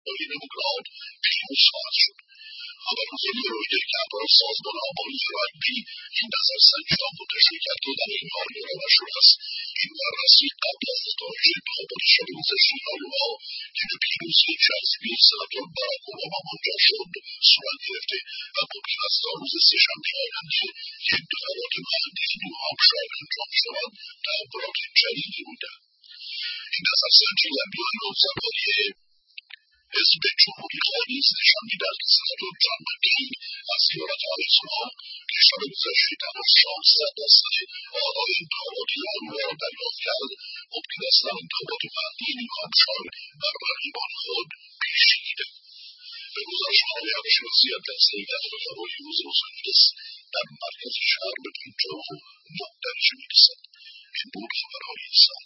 Leningrad پیروز خواهد شد. خبرگزاری رویترز که همراه سازمان آمار فرانکی این نظرسنجی را منتشر کرد که در این حال یادآور شده است این بررسی قبل از نتایج انتخابات شب گذشته آیووا که به پیروزی جزمی سناتور باراک اوباما منجر شد صورت گرفته و ممکن است تا روز سه‌شنبه آینده که انتخابات محلی نیو هامپشایر انجام شود تحولات جدیدی بوده. این نظرسنجی در میان نامزدهای حزب جمهوری‌خواه نیز نشان می‌دهد که سناتور جان مکین از ایالت آریزونا که شب گذشته تنها 16% آرای انتخاباتی آیووا را دریافت کرد ممکن است در انتخابات محلی نیو هامپشایر بر رقیبان خود پیشی دهد. به گزارش‌های همه‌شناسی اطلس‌های تحقیق هوایی روز لس آنجلس در مرکز شهر به 59 درجه می‌رسد. این بود خبرهای این ساعت.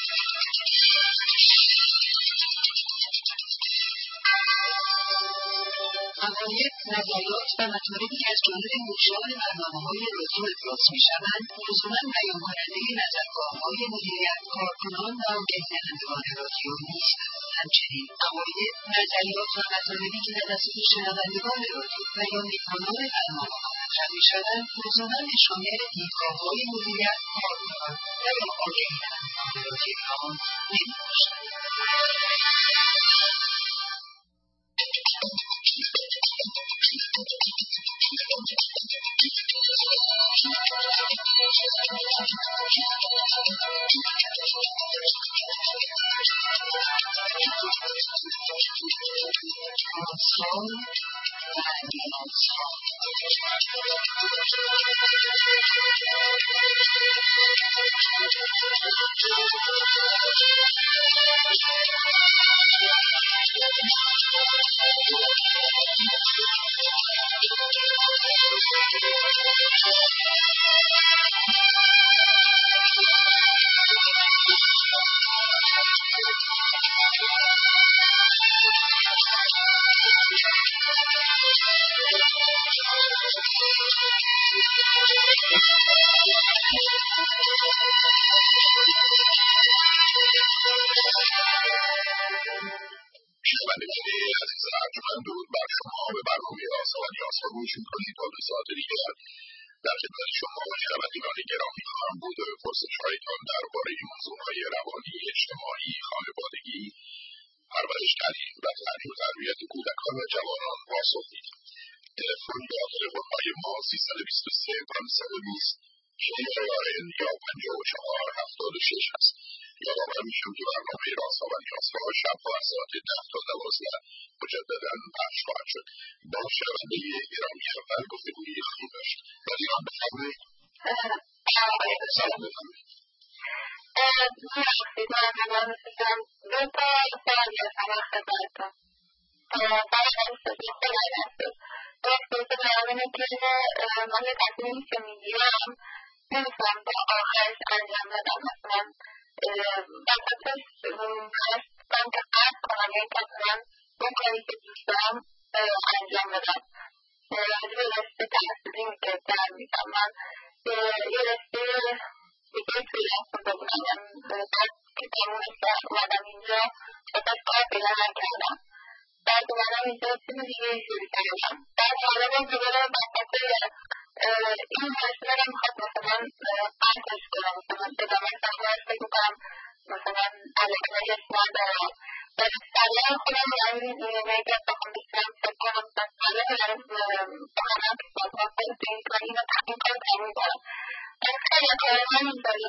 عقاید، نظریات و مطالبی که از جانب مجریان برنامه‌های رادیو ابراز می‌شوند لزوماً بیان‌کننده نظرگاه‌های مدیریت، کارکنان و آگهی‌دهندگان رادیو نیستند. همچنین عقاید، نظریات و مطالبی که توسط شنوندگان رادیو و یا میهمانان برنامه‌ها مطرح می‌شوند لزوماً به شامل دیدگاه‌های مدیریت، کارکنان و یا آگهی‌دهندگان رادیو نام نمی‌باشند. شنوندگان عزیز ارجمند، درود بر شما. به برنامه رازها و نیازها گوش می‌کنید. تا 2 ساعت دیگر در خدمت شما شنوندگان گرامی خواهم بود و به پرسش‌هایتان درباره موضوعهای روانی، اجتماعی، خانوادگی، پرورش، تعلیم و تربیت کودکان و جوانان پاسخ می‌دهم. تلفن یا تلفن‌های ما 323 520 KRN یا 5476 است. یادآور می‌شم که برنامه رازها و نیازها شب‌ها از ساعت 10 تا 12 مجدداً پخش خواهد شد. با شنونده گرامی اول گفتگویی خواهیم داشت. رادیوان بفرمایید. سلام بفرمایید. مرسی، ممنونم می‌شم. 2 تا سوال دارم خدمتتون. من یه تصمیمی که میگیرم نمیتونم تا آخرش انجام بدم. مثلا وسطش خواستم که قطع کنم، یعنی تصمیمم اون کاری که دوست دارم انجام بدم. یه رشته تحصیلی که در میکنم، من یه رشته دیگه فریلنس بودم. بعد که تمومش کرد اومدم اینجا وسط کار پیدا نکردم. بعد اومدم اینجا چیز دیگه شروع کردم. بعد حالا من دوباره وسط این رشته رو میخواد مثلا قطعش کنم، مثلا ادامه سفرش فکر میکنم مثلا علاقه‌اش ندارم. ولی سریع خودم میگه بخوام بسیارم فکر کنم سریع بخوام که سازمان خود به این کاری و این کار تموم کنم. از خیلی کار من اینطوری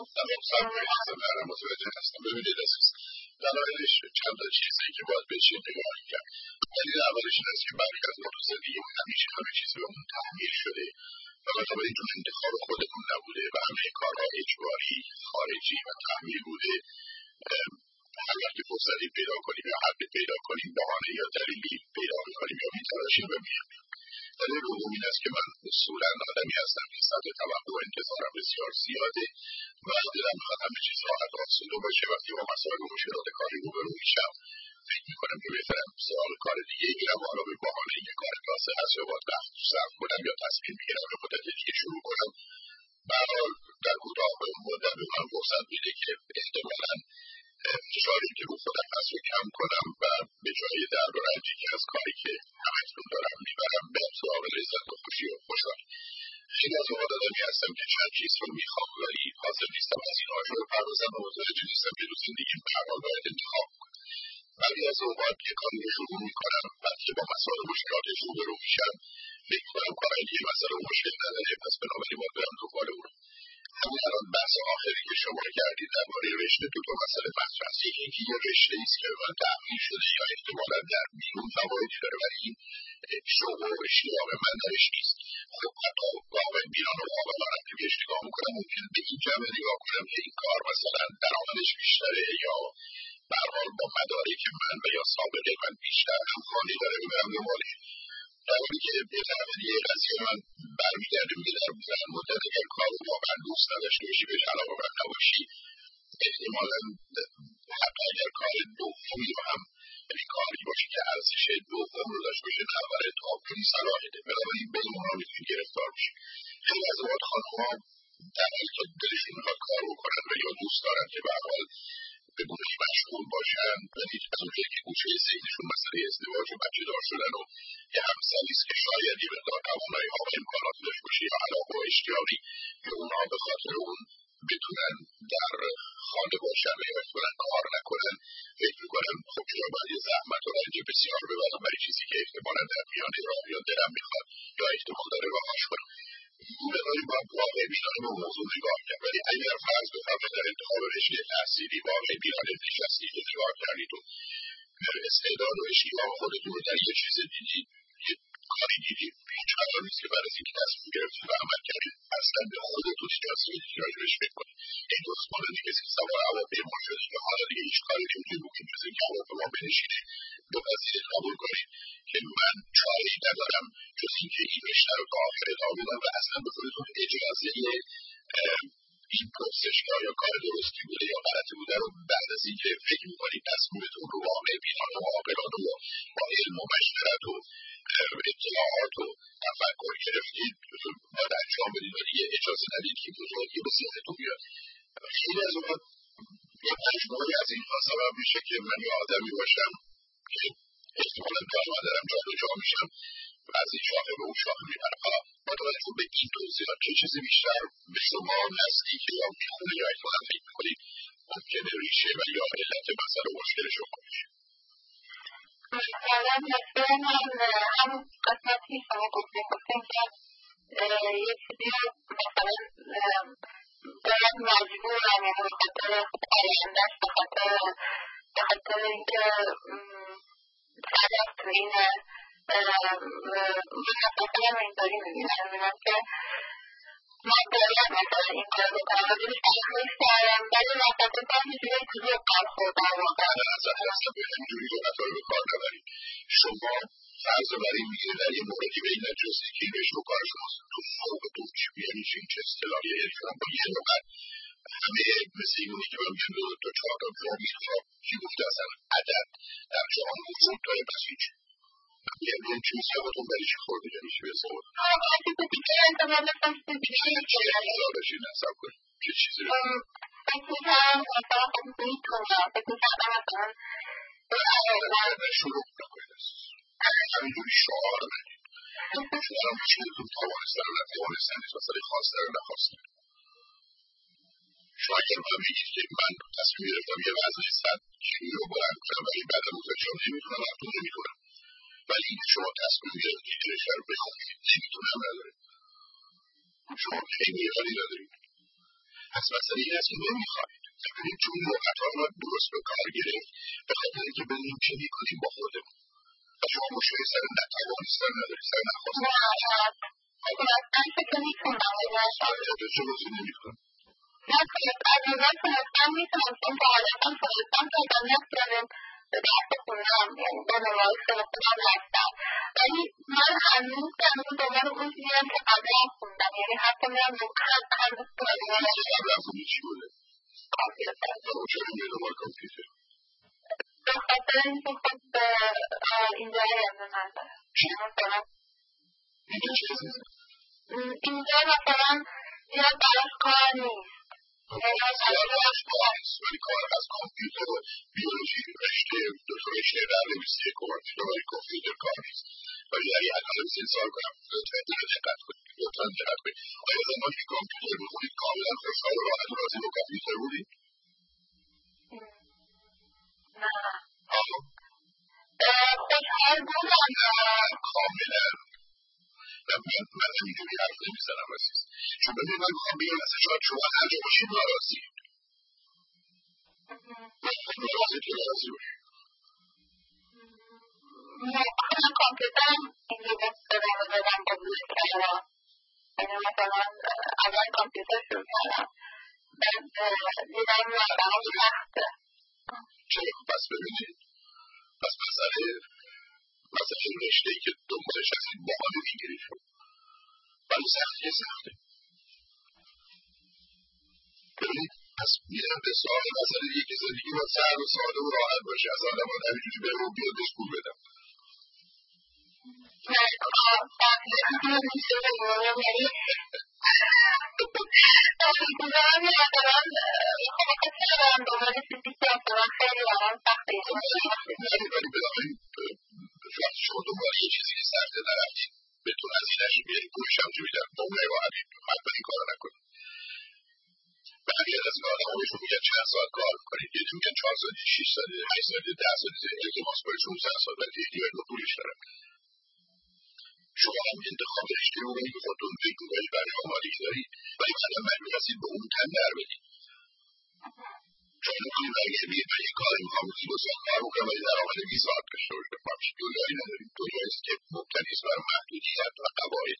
متوجه هستم. ببینید عزیز، دلایلش چند تا چیزی که باید بهش نگاه کرد. دلیل اولش این است که برخی از ما تو زندگیمون همیشه همه چیز بهمون تحمیل شده و مثلا اینجور انتخاب خودمون نبوده و همه کارها اجباری، خارجی و تحمیل بوده. هر وقت فرصتی پیدا کنیم یا حدی پیدا کنیم بهانه یا دلیلی پیدا می‌کنیم یا می‌تراشیم و می‌آییم. دلیل دوم این است که من اصولاً آدمی هستم که سطح توقع و انتظارم بسیار زیاده و دلم می‌خواد همه چیز راحت و آسوده باشه. وقتی با مسائل و مشکلات کاری روبرو میشم فکر می‌کنم که بهتره سراغ کار دیگه بگیرم، حالا به بهانه اینکه کار کاسه هست یا باید وقت صرف کنم یا تصمیم می‌گیرم به مدت دیگه شروع کنم. به هر حال در کوتاه مدت به من فرصت میده که احتمالاً فشاری که رو خودم هست رو کم کنم و به جای درد و رنجی که از کاری که همکنون دارم میبرم به سراغ لذت و خوشی و خوشحالی. خیلی از اوقات آدمی هستم که چند چیز رو میخوام ولی حاضر نیستم از اینها رو بپردازم و متوجه نیستم که تو زندگیم به هر حال باید انتخاب کنم. ولی از اوقات یه کاری رو شروع میکنم بعد که با مسائل و مشکلاتش روبرو میشم فکر میکنم کار یه مسئله و مشکل نداره، پس بنابراین باید برم دنبال اون. همین الان بحث آخری که شما کردید درباره رشته دو مسئله مطرح است. یکی یه رشته ایست که به من تحمیل شده یا احتمالا در بیرون فوایدی داره ولی این شوق و اشتیاق من درش نیست. خب حتی واقع بیران و عاقلانه که بهش نگاه میکنم ممکنه به این جمع نگاه کنم که این کار مثلا درآمدش بیشتره یا به هر حال با مدارک من و یا سابقه من بیشتر همخوانی داره و برم دنبالش. در حالی که به طرف دیگه قضیه من برمیگرده میگه در بلند مدت اگر کار رو واقعا دوست نداشته باشی بهش علاقه‌مند نباشی احتمالا حتی اگر کار دومی رو هم یعنی کاری باشه که ارزش دوم رو داشته باشه نفر تاپی صلاحیته بنابراین بین اونها میتونی گرفتار بشی. خیلی از اوقات خانم‌ها در حالی که دلشون میخواد کار بکنن و یا دوست دارن که به هر حال به گونه‌ای مشغول باشن ولی از اونجایی که گوشه ذهنشون مسئله ازدواج و بچه دار شدن و یه همسری است که شاید یه مقدار توانایی‌ها و امکانات داشته باشه یا علاقه و اشتیاقی که اونها به خاطر اون بتونن در خانه باشن و یا بتونن کار نکنن فکر میکنم خب چرا باید یه زحمت و رنج بسیار ببرم برای چیزی که احتمالا در میانه راه یا دلم میخواد یا احتمال داره رهاش کنم. مقداری باید واقع بینانه به موضوع نگاه کرد ولی اگر فرض بفرمایید در انتخاب رشته تحصیلی واقع بینانه نشستید و نگاه کردید و استعداد و اشتیاق خودتون رو در یه چیز دیدید یه کاری دیدید هیچ قرار نیست که بعد از اینکه تصمیم گرفتید و عمل کردید اصلا به خودتون اجازه بدید که راجبش فکر کنید. این درست مانند کسی که سوار هواپیما شده که حالا دیگه هیچ کاری نمیتونید بکنید جز اینکه هواپیما بنشینه بپذیرید قبول کنید که من چاره‌ای ندارم جز اینکه این رشته رو تا آخر ادامه بدم و اصلا به خودتون اجازه این پرسش که آیا کار درستی بوده یا غلطی بوده رو بعد از اینکه فکر می‌کنید تصمیمتون رو واقع بینانه و عاقلانه و با علم و مشورت و اطلاعات و تفکر گرفتید باید انجام بدید و دیگه اجازه ندید که بزرگی به ذهنتون بیاد. خیلی از اوقات یه مجموعی از اینها سبب میشه که من یه آدمی باشم که احتمالاً دارم دارم جا به جا میشم و از این شاخه به اون شاخه میبرم. حالا با توجه به این توضیحات چه چیزی بیشتر به شما نزدیک یا میخونه یا احتمالاً فکر میکنید ممکنه ریشه و یا علت مسئله و مشکل شما باشه؟ مثلا مثلا همون قسمتی شما گفتیم که یه چیزی رو مثلا باید مجبورم یعنی به خاطر آینده‌اش به خاطر اینکه طرف تو اینه من مثلا اینطوری میبینم که من باید مثلا این کار بکنم و بهش تحمیل کردم ولی مثلا باید اینجوری توی کار خوردم من اصلا به اینجوری جونت رو به کار نبرید. شما فرض رو برای میگیره در یه موردی به این نجسته که این رشته و کار شماست تو فوقتون چی بیانی چه اصطلاحیه یعنی شما با یه لغت همه مثل اینونی که من میگم دو چهار تا فامیل را کی گفته اصلا عدد در جهان وجود داره پس هیچ یه چیز که باتون بری چی خورده یعنی چی بسه خورده چه اصلا نصب کنید چه چیزی رو شروع نکنید همینجوری شعار ندید شما مشکلتون توانستن و نتوانستن نیست مسئله خواستن و نخواستن. شما اگر من بگید که من تصمیم گرفتم یه وزن 100 کیلویی رو بلند کنم ولی بعد از متوجه نمیتونم رفتون نمیتونم ولی شما تصمیم گرفتید که رشته رو بخونید نمیتونم نداره شما خیلی ایرادی ندارید. پس مسئله این است که نمیخواید ببینید چون لغت‌ها رو درست به کار گرفت به خاطر اینکه بدونیم چه میکنیم با خودمون و شما مشکل سر نتوانستن ندارید سر نخواستن ولی من هنوز دنبال اون چیزیم که قبلا خوندم یعنی حتی میرم هنوز قبلا خوندی چی بوده؟ چرا میره دنبال کامپیوتر؟ به خاطر اینکه خب اینجا یادم نداره اینجا مثلا یا براش کار نیست بسیار دانشگاه هست ولی کار از کامپیوتر و بیولوژی رشته رشته در نویسی کامپیوتر کامپیوتر کار نیست ولی اگه الان 3 سال کنم لطفا دقت کنید آیا زمانی که کامپیوتر میخونید کاملا خوشحال و راحت و راضی با کامپیوتر بودید؟ خوشحال بودم کاملا من اینجوری حرف نمیزنم عزیز چون ببینید من میخوام بگم اصلا شاید شما هر جا باشید ناراضید راضی تو راضی باشید من کامپیوترم اینجوری ادامه دادم با بوده کردم یعنی مثلا اول کامپیوتر شروع کردم بعد دیدم واقعا سخته چرا پس ببینید پس مسئله رشته‌ای که دنبالش هستید باحال میگیرید ولی سخته ببینید پس میرم به سوال مسئله دیگه که زندگی باید سهل و ساده و راحت باشه از آدم ها نمیتونی به اون بیاد بسکول بدم ولی بنابراین وقتی شما دنبال یه چیزی که سخته نرفتید بهتون هزینه‌اش بیارید پولش هم چه میدن با اون راحتید حتما این کار نکنید بقیه از این آدم ها بهشون میگن چند ساعت کار میکنید یه میگن 4 ساعتی 6 ساعتی 8 ساعتی 10 ساعتی التماس کنید 16 ساعت ولی یکی باید با پولش دارن شما هم انتخاب رشته رو باید خودتون فکر کنید برای آمادگی دارید ولی مثلا مجبور هستید به اون تن در بدید چون میتونید برگردید من یه کاری میخوام 2 ساعت کار بکنم ولی درآمد 20 ساعت داشته باشم همچین دنیایی نداریم دنیاییست که مبتنی است بر محدودیت و قواعد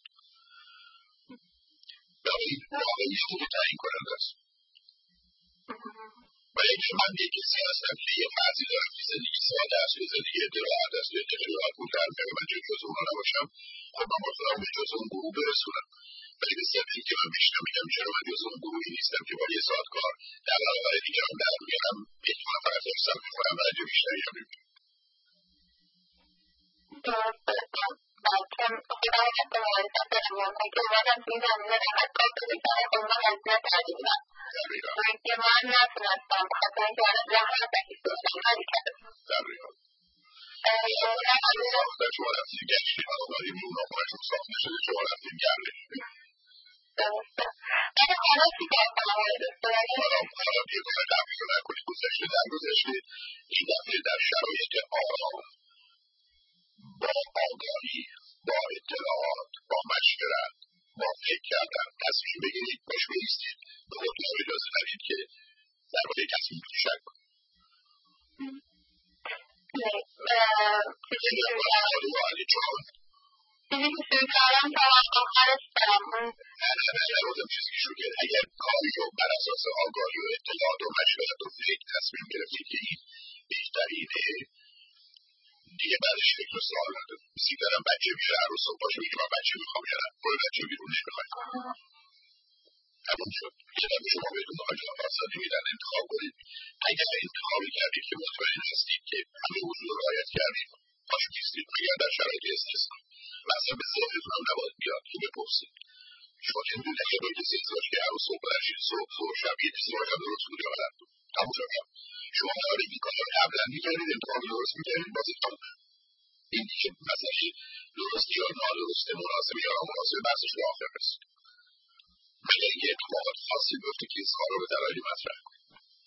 بنابراین واقعیت که تعیین کننده است و اینکه من یک کسی هستم که یه فرضی دارم که زندگی ساده است یا زندگی راحت است یا خیلی راحت پول در میاره من جز اونا نباشم خب من باید خودم به جز اون گروه برسونم ولی به صرف اینکه من بیشتر میگم چرا من جز اون گروهی نیستم که با 1 ساعت کار در برابر دیگران در میارم میتونم فقط حفظم میکنم درجه بیشتری هم نمیتونم چون خودم حتی معرفت دارم اونهایی که اومدم توی زمینه راحت کار کنید برای اونا هزینه کردیدم که من نتونستم بخاطر اینکه راحت بکیف داشتم نمیکردم ساختن شما رفتید گشتی بنابراین اون آقایشون ساخته شده شما رفتید گردش درسته ولی حالا چی کار کنم حالا یه کار قبلی رو نکنید گذشته در گذشته این دفعه در شرایط آرام با آگاهی با اطلاعات با مشورت با فکر کردن تصمیم بگیرید باش بایستید به خودتون اجازه ندید که درباره تصمیمتون شک کنید چیزی که شروع کردم تا آخرش دارم نبودم چیزی که شروع کرد اگر کاری رو بر اساس آگاهی و اطلاعات و مشورت و فکر تصمیم گرفتید که این بهترینه دیگه بعدش فکر و سوال ندارم مثل که دارم بچه میره عروس صبح باشه میگه من بچه میخوام یارم برو بچه بیرون نمیخوای تموم شد یه دفعه شما بهتون آجان آسانی میدن انتخاب کنید اگر انتخابی کردید که مطمئن هستید که همه اصول رو رعایت کردید پاش بیستید اگر در شرایط استثنا مثلا به ذهنتون هم نباید بیاد که بپرسید شما که میدونید اگر با کسی ازدواج که عروس صبح بلنشید صبح شب یه ازدواج هم درست بود یا غلط بود تموم شد شما قراره این کار رو قبلا میکردید انتخاب درست میکردید بازی تمومه این دیگه مسئله درست یا نادرسته مناسب یا نامناسب بحثش به آخر رسید مگر اینکه اتفاقات خاصی بیفته که این کار رو به دلایلی مطرح کنید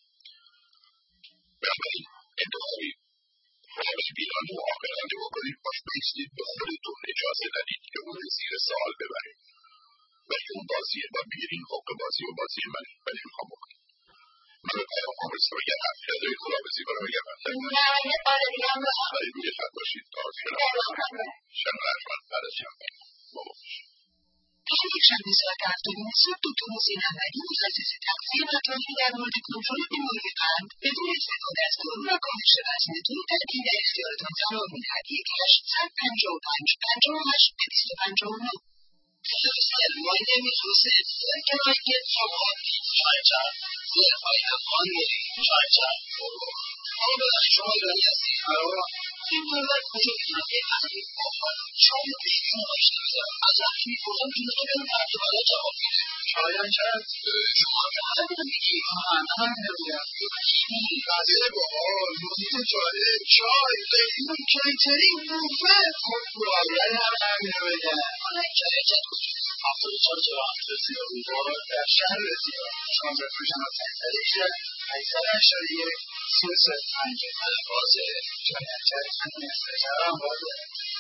بنابراین انتخابی قابل‌بینانه و عاقلانه بکنید باش بایستید به خودتون اجازه ندید که اون زیر سوال ببرید ولی اون بازیه باید بگید این حق بازی و بازی منه ولی میخوام بکنید من به پیام آمرسی رو بگم هفته داری خداحافظی کنم بگم هفته ولی روی خط باشید تا شنو رجمن بعد از شنو بابا پیش شنبه ساعت 7 صبح دکتر حسین احمدی متخصص تغذیه و طرحی در مورد کنترل بیماری قلب بدون استفاده از دارو و کاهش وزنتون تدبیر در اختیارتان قرار میدهد 1-855 58 259 معاینه میتوسط کرایه فوقانی چارچار زرفای افغانی چارچار شما ایرانی هستی این مورد وجود ایرانی تحقیق شاید پیشتون آشنا بزارم از وقتی میپرسم که میخوای برم فرد بالا جواب میده شایان چند شما چند میگی؟ من نمیگم قضیه باحال محیط جالب چای قیمون کیترینگ بوفه خب برای همه همینو بگن حالا این جایجت کجاست 74 جا اندازی روبار در شهر رسیدان شما بفروشن از تکتریشه 881 33 5 بازه جایجت کنون استجابه هم بازه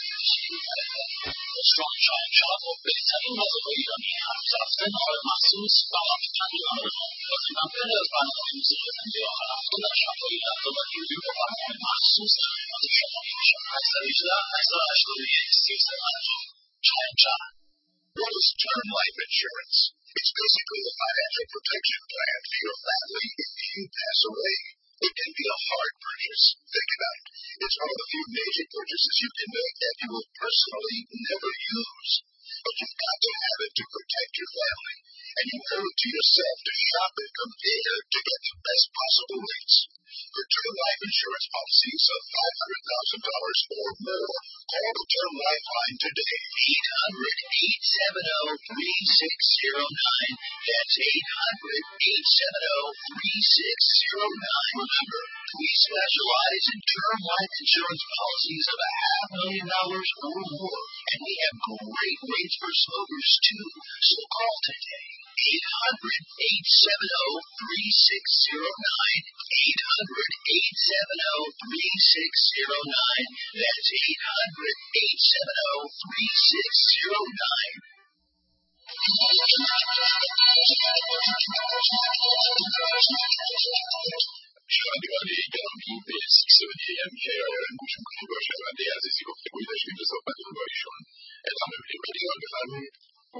رستوران شاهنشاه با بهترین غذاهای ایرانی هفت هفته نهار مخصوص و هفته‌ها نهار گزینه بهتر برنامه موسیقی زنده آخر هفته در شب‌های یلدا و نیویورک با برنامه مخصوص از شما می‌کشم 818 881 3350 شاهنشاه. What is term life insurance? It's basically a financial protection plan for your family if you pass away. It can be a hard purchase. Think about it. It's one of the few major purchases you can make that you will personally never use. But you've got to have it to protect your family. And you owe it to yourself to shop and compare to get the best possible rates. For term life insurance policies of $500,000 or more, call the Term Life line today. 800-870-3609. That's 800-870-3609. Remember, we specialize in term life insurance policies of $500,000 or more. And we have great rates for smokers, too. So call today. 800-870-3609. 800-870-3609. That's 800-870-3609. شنوندگان گرامی به 6:30 AM KRLM گوش می‌کنید. با شنونده عزیزی گفتگویی داشتیم به صحبتتون با ایشون ادامه می‌دیم. دیگر بفرمایید.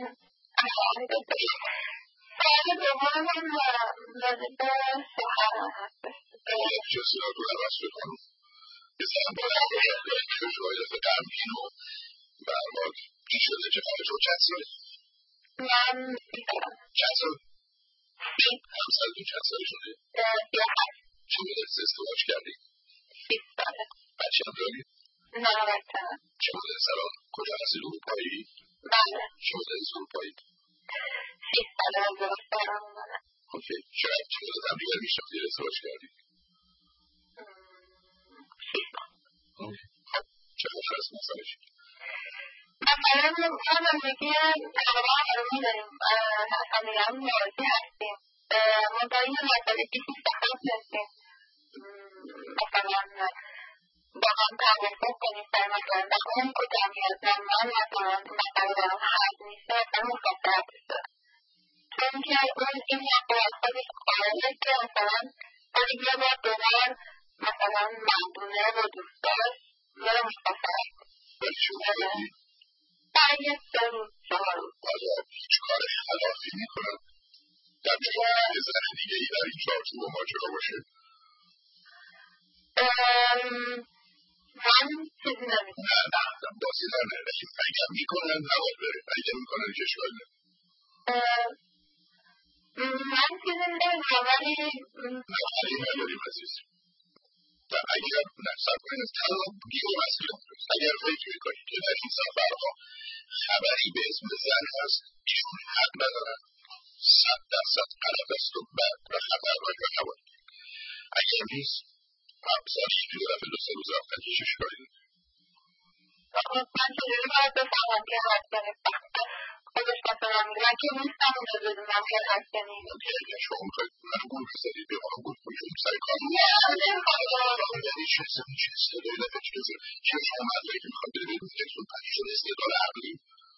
سوال دومم راجع به شوهرم هستش. چه صورت رو عوض شد خانم؟ یه زن باید که شاید غمگین و برباد چی شده؟ چه خواهد شد؟ چند ساله؟ من 30 سالم. چند سال؟ همسرتون چند ساله شده؟ 38. چه مدت ازدواج کردید؟ 20 ساله. بچه هم دارید؟ نه بچه هم. چه مدت سلام؟ کجا هستید؟ اروپایی؟ بله. چه مدت اروپایی؟ 6 ساله از درست دارم اومدم. اوکی. شاید چه مدت هم دیگر میشناختید ازدواج کردید؟ 6 سال. اوکی. چقدر هست مسئلهش؟ مثلا ما زندگی تقریبا آرومی داریم. همدیگه هم راضی هستیم. منتها یه مسئله که پیش دخل داشتیم. مثلا با هم توافق کنیم سر مثلا اون کجا میاد من مثلا دارم حد نیسته اصلا مخاطر بشه چون که اون این یقه از خودش قراره که مثلا خودی یه بار دوبار مثلا مردونه و دوستاش میره مسافر ولی شما دارید؟ برای یه 3 روز 4 روز آیا هیچ کار خلافی میکنن؟ در شما یه زن دیگه ای در این چارچوب و ماجرا باشه؟ من چیزی نمیکنم. نه بازی نه اگر میکنن نباید بره اگر میکنن که اشکال نه من چیزی نمیکنم ولی نفری نداریم عزیز و اگر نفسب کنید تنها گیر و مسئولیت دارید اگر فکر میکنید که در این سفرها خبری به اسم زن هست ایشون حق ندارن 100% غلط است و بد و خطرناک و نباید اگر نیست سال یک دفعه 2-3 روز رفتن هیچ اشکالی نداره من چجوری باید بفهمم که حد گرفتم خودش مثلا میگن که نیستم اونجا بدونم که حد گرفتم اگر شما میخواید من گول بزنید به ما گول کنید سر کار یعنی چه استدلال اجازه که شما مدرکی که میخواید بده بدونیتون پریشون استدلال عقلی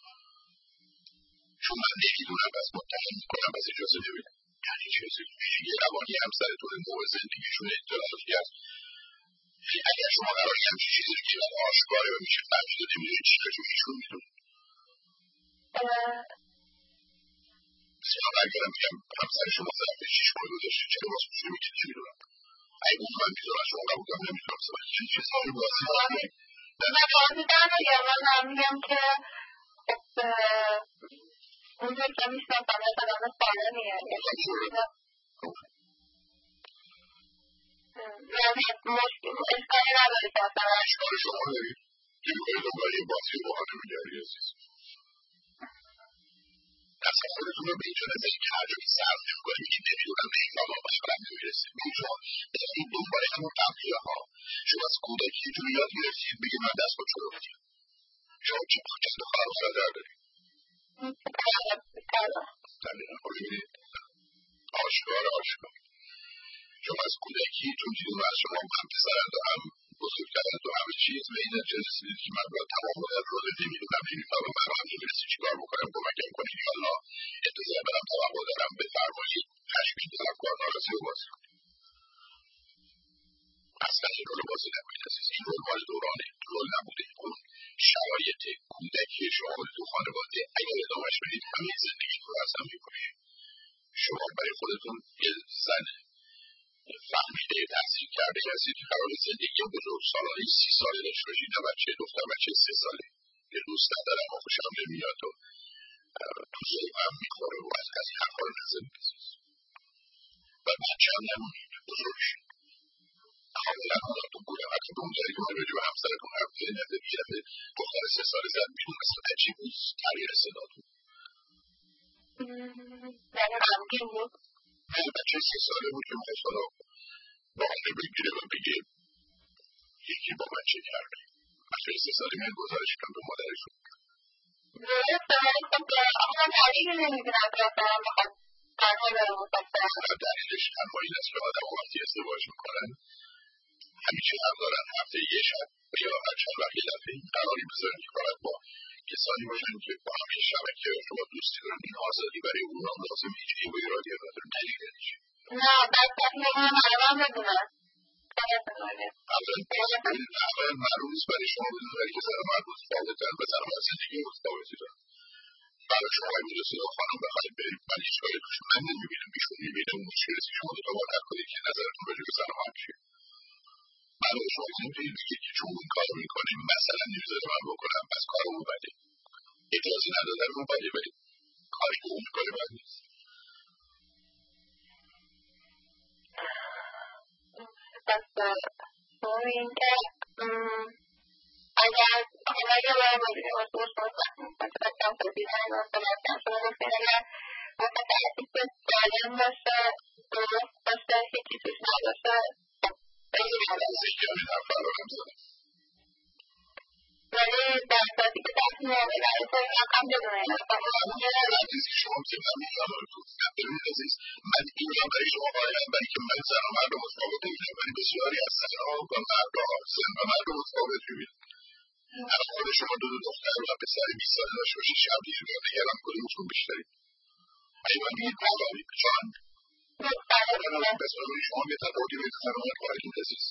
چون من نمیدونم از متهم میکنم از اجازه ببینم یعنی چیزی یه روانی همسرتون موقع زندگیشون اطلاعاتی هست اگر شما قراری همچین چیزی رو که آشکاره و میشه فهمیده نمیدونید چی رو ایشون میدونه بسیار اگرم بگم همسر شما ظرف 6 ماه گذشته چرا واسه میشه میگه نمیدونم اگه بود من میدونم شما قبول کنم نمیدونم مثلا چه چیزی بازی دارم نه بازی در میگم من میگم که اونجور که میشناسم مثلا سالمیه یعنی اشکالی نداری که مثلا اشکال شما دارید که میکنید دنبال یه بازی با هم نمیگردی عزیز اصلا خودتون رو به اینجا نزدید که هر جایی صرف نمی‌کنیم میگید نمیدونم به این مقام عقلم نمیرسیم. اینجا دارید دنبال همون قبلیه ها. شما از کودکی اینجوری یاد گرفتید بگید من دست با چلو بدیم. شما چه کجاست و خواهر سردر دارید؟ دقیقا خود ببینید آشکار. شما از کودکی چون دیدون از شما هم پسرند و هم بزرگ کردند و همه چیز به این نتیجه رسیدید که من باید تمام مدت رو نمیدونم نمیفهمم من هم نمیرسی چیکار بکنم کمکم کنید یا الله انتظار دارم توقع دارم بفرمایید تشبیه طلبکار ناراضی و بازی کنید. اصلا این رول بازی نکنید عزیز. این رول مال دورانه، رول نبوده. اون شرایط کودکی شما تو خانواده اگر ادامهش بدید همه زندگی رو از هم میکنید. شما برای خودتون یه زن فهمیده تحصیل کرده هستید که قرار زندگی بزرگ سالانه 30 ساله داشته باشید. نه بچه دختر بچه 3 ساله که دوست ندارم و خوشم نمیاد و تو ذوقم میخوره و از این حرفا رو نزدید و بچه هم نمونید بزرگ شید. کاملا خودتون بودم حتی به اون داری که من راجع به همسرتون حرف نزدید میگیرم دختر 3 ساله زد بیرون اصلا عجیب بود تغییر صداتون. بچه 3 ساله بود که مثلا با آنه بگیره و بگه یکی با من چه کرده. بچه 3 ساله من گزارش کنم به مادرشون. دلیلش تنها این است که آدم وقتی ازدواج میکنن همیشه هم دارن هفته یه شب یا هر چند وقت یه دفعه این قراری بذارن که فقط با کسانی باشن که با همه شبکه شما دوستی دارن. این آزادی برای اون هم لازم هیچ ایو ایرادی هم نداره. دلیلش نه اولا مرموز برای شما بدون برای که زن مرموز فاقتن و زن باید زندگی متفاوتی دارن. برای شما اگه میرسه و خانم بخواهید برید من هیچ کاری توشون من نمیبینم ایشون میبینه اون مشکلی که شما دوتا باید کنید که نظرتون راجع به زن هم چیه. برای شما نمیتونید بگید که چون اون کار میکنیم مثلا نمیذاره من بکنم پس کار اون بده. اجازه ندادن اون بده برید کاری که اون میکنه بد نیست. اگر باید بودیم از دوست باشم بودیدن و سلاتم شما بکنم متعدی که سالم باشه درست باشه هیچی توش نباشه ولی در صورتی که دست میاره برای تو رقم بدونه شما که من میدونم ببینید عزیز من این را برای شما قائلم برای که من زن و مرد متفاوت میبینم ولی بسیاری از زنها و مردها زن و مرد متفاوت میبینم. از خود شما دو دختر و پسر 20 ساله داشته باشید شب دیگه رو نگرم کدومتون بیشترید. اگه من بگید مقابلی چون پس برای شما یه تفاوتی بین زن و مرد قائلید عزیز.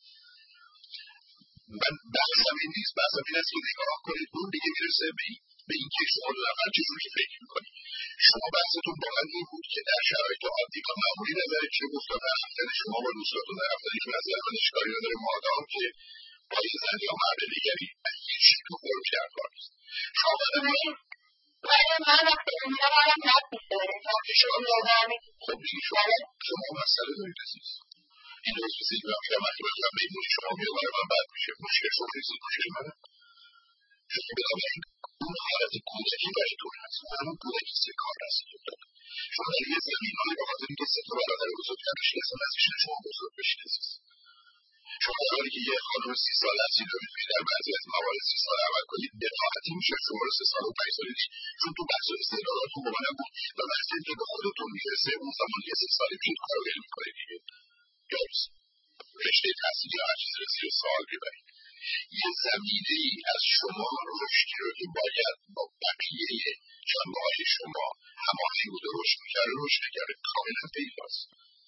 من بحثم این نیست. بحثم این است که نگاه کنید اون دیگه میرسه به این که شما دو نفر چجوری فکر میکنید. شما بحثتون با من این بود که در شرایط عادی و معمولی نظر چه گفتم در رفتن شما با دوستاتون در رفتن که نظر من اشکالی نداره مادام که با یه زن یا مرد دیگری هیچ تو خورم کردوار نیست. شما من وقتی اینجا مالم نت میشه خب دیگه شما مسئله دارید عزیز. این روز بسید من میگم وقتی بخوام به این موش شما میگم من بد میشه مشکل شما نیست مشکل منه. شما بنابراین اون حالت کودکی برای طور هست و همون کودکی 3 کار هست شما در یه زمین های به خاطر اینکه 3 تا برادر بزرگ کردشید اصلا نزیشن شما بزرگ بشید عزیز. شما در حالی که یه خانم 30 سال هستید و میتونید در بعضی از موارد 30 سال عمل کنید به راحتی میشه شما رو 3 سال و 5 سالی دید چون تو بحث و استعداداتون با من بود و وقتی که به خودتون میرسه اون زمان یه 30 سالی میشید کار رو علم کنید دیگه یا رشته تحصیلی یا هر چیزی رو زیر سوال ببرید. یه زمینه ای از شما رشدی رو که باید با بقیه جنبه های شما هماهنگ بوده رشد میکرده رشد نکرده کاملا پیداست.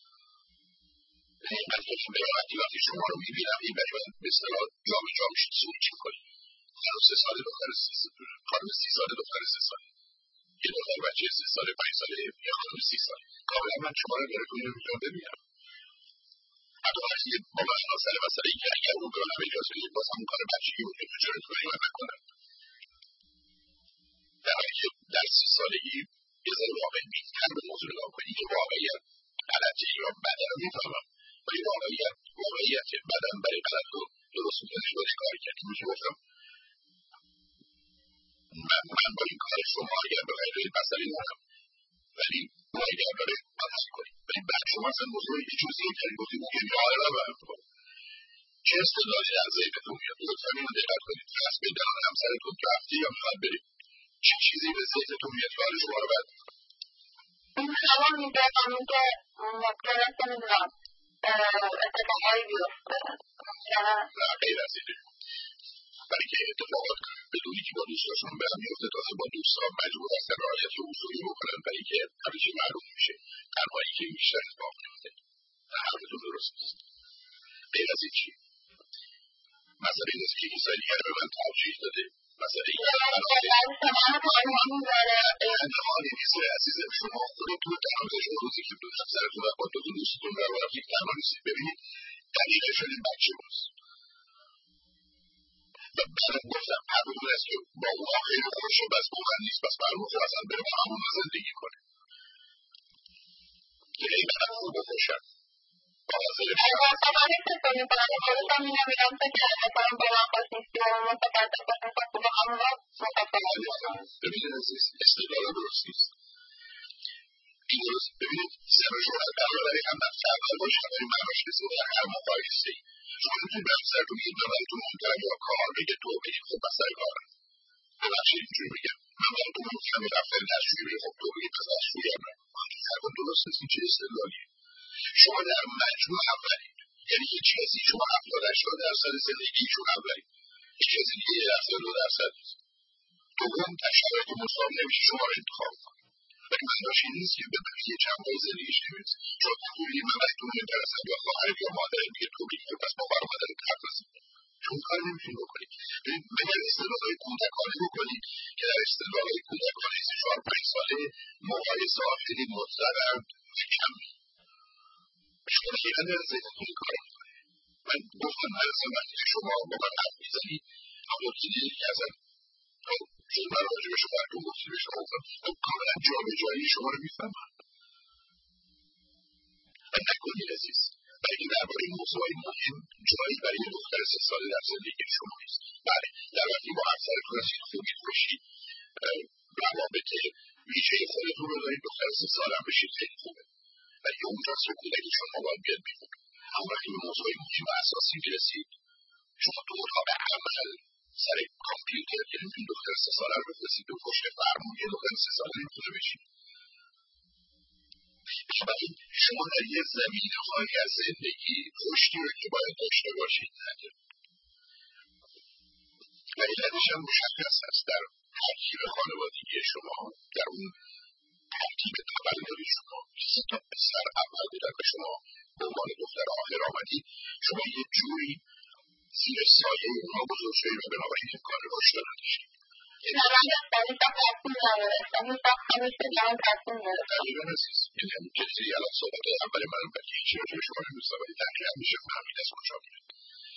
اینقدر که به راحتی وقتی شما رو میبینم این برای من به اصطلاح جابجا میشه سوچ میکنی. خانم 3 ساله دختر 30 ساله دختر 3 ساله یه دختر بچه 3 ساله 5 ساله یه خانم 30 ساله کاملا من شما رو داره کنیم میتونم ببینم. حتی وقتی با مسئله مسئله این که اگر اون برای همه اجازه بدید باز همون کار بچگی بود که تو چرا تو برای من نکنم. در حالی که در 30 سالگی یه ذره واقعی بیشتر به موضوع نگاه کنید که واقعیت غلطه یا بده رو میفهمم ولی واقعیت بدن برای غلط رو درست میکنه شده کاری کرد میشه گفتم من با این کار شما اگر بخواید این مسئله دارم، ولی ما اگر داره عوض کنیم ولی بعد شما اصلا موضوع یه جزئیه کردیم گفتیم اون یه راه را برم کنیم چه استدلالی در ذهنتون میاد؟ لطفا اینو دقت کنید. فرض کنید الان همسرتون رفته یا میخواد بریم، چه چیزی به ذهنتون میاد که حال شما رو بد میکنه؟ شما میگه همین که ممکن است نمیدونم اتفاقهایی بیفته نه غیر از اینه، برای که اتفاقات بدونی که با دوستاشون برم میفته تازه با دوستان مجبور هستن رعایت اصولی بکنن برای که همیشه معلوم میشه تنهایی که بیشتر اتفاق میفته. حرفتون درست نیست. غیر از این چی؟ مسئله این است که عیسی دیگر به من ترجیح داده. مسئله این تنهایی نیست عزیزم. شما خودتون تنهایش روزی که دو همسرتون و با دو دوستتون در واقع تنها نیستید. ببینید دلیل شدید بچه باست و بعد گفتم پرمون است که با اون خیلی خوشه بس با من نیست، بس پرمون خود اصلا بره با همون زندگی کنه که این قدر خوب بخوشم با حاضر ببینید عزیز استدلال درست نیست. این درست ببینید سر شما قرار برای هم فرقل باشه برای معناش رسید در هر مقایسه ای شما میتونید به همسر رو این نمایتون ممتن یا کار بگه تو بگید خب بسر کارم ببخشید اینجور بگم من برای تو ممتن و رفتن دستشوی بگه خب تو بگید پس دستشوی هم نه این فرقل درست نیست. این چه استدلالیه؟ شما در مجموع اولید، یعنی یه چیزی شما 70-80% زندگیشون اولید، یه چیزی دیگه 1-2% نیست. دوم در شرایط مساوی نمیشه شما رو انتخاب کنید. ولی معناش این نیست که به بقیه جنبه‌های زندگیش نمیرسه. شما بگویی من برای تو نمی‌ترسم یا خواهرت یا مادرت میگه تو بگیر پس با خواهر مادرت حرف نزن. چون کار نمیتونی بکنید. مگر استدلال‌های کودکانه بکنید که در استدلال‌های کودکانه 4-5 ساله مقایسه‌ها خیلی مطلقاً و کمی شما خیلی در ذهنتون کار میکنه. من گفتم من اصلا وقتی که شما با من حرف میزنید اما دیگه که ازم چون من راجع به شما حرکم گفتی به شما گفتم خب کاملا جا به جایی شما رو میفهمم و نکنید عزیز برای که درباره موضوعی مهم جایی برای یه دختر 3 ساله در زندگی شما نیست. بله در وقتی با همسرتون هستید خوبی باشید روابط ویژه خودتون رو دارید دختر 3 ساله هم بشید خیلی خوبه ولی اونجاست که کودک شما باید بیاد بیرون. اما وقتی به موضوعی مهم و اساسی میرسید شما تو اتاق عمل سر کامپیوتر که نمیتونید دختر 3 ساله رو بفرستید و پشت فرمون یه دختر 3 ساله نمیتونه بشید. بنابراین شما در یه زمینه‌هایی از زندگی رشدی رو که باید داشته باشید ندارید و علتش هم مشخص هست در ترکیب خانوادگی شما در اون ترکیب تولدی شما 3 تا پسر اول بودن و شما به عنوان دختر آخر آمدید شما یه جوری زیر سایه اونا بزرگ شدید و بنابراین امکان رشد رو نداشتید. تقریبا عزیز یعنی همین کسی الان صحبت اول من بلکه هیچی راجع به شما نمی‌رسه ولی تقریبا میشه فهمید از کجا میاد.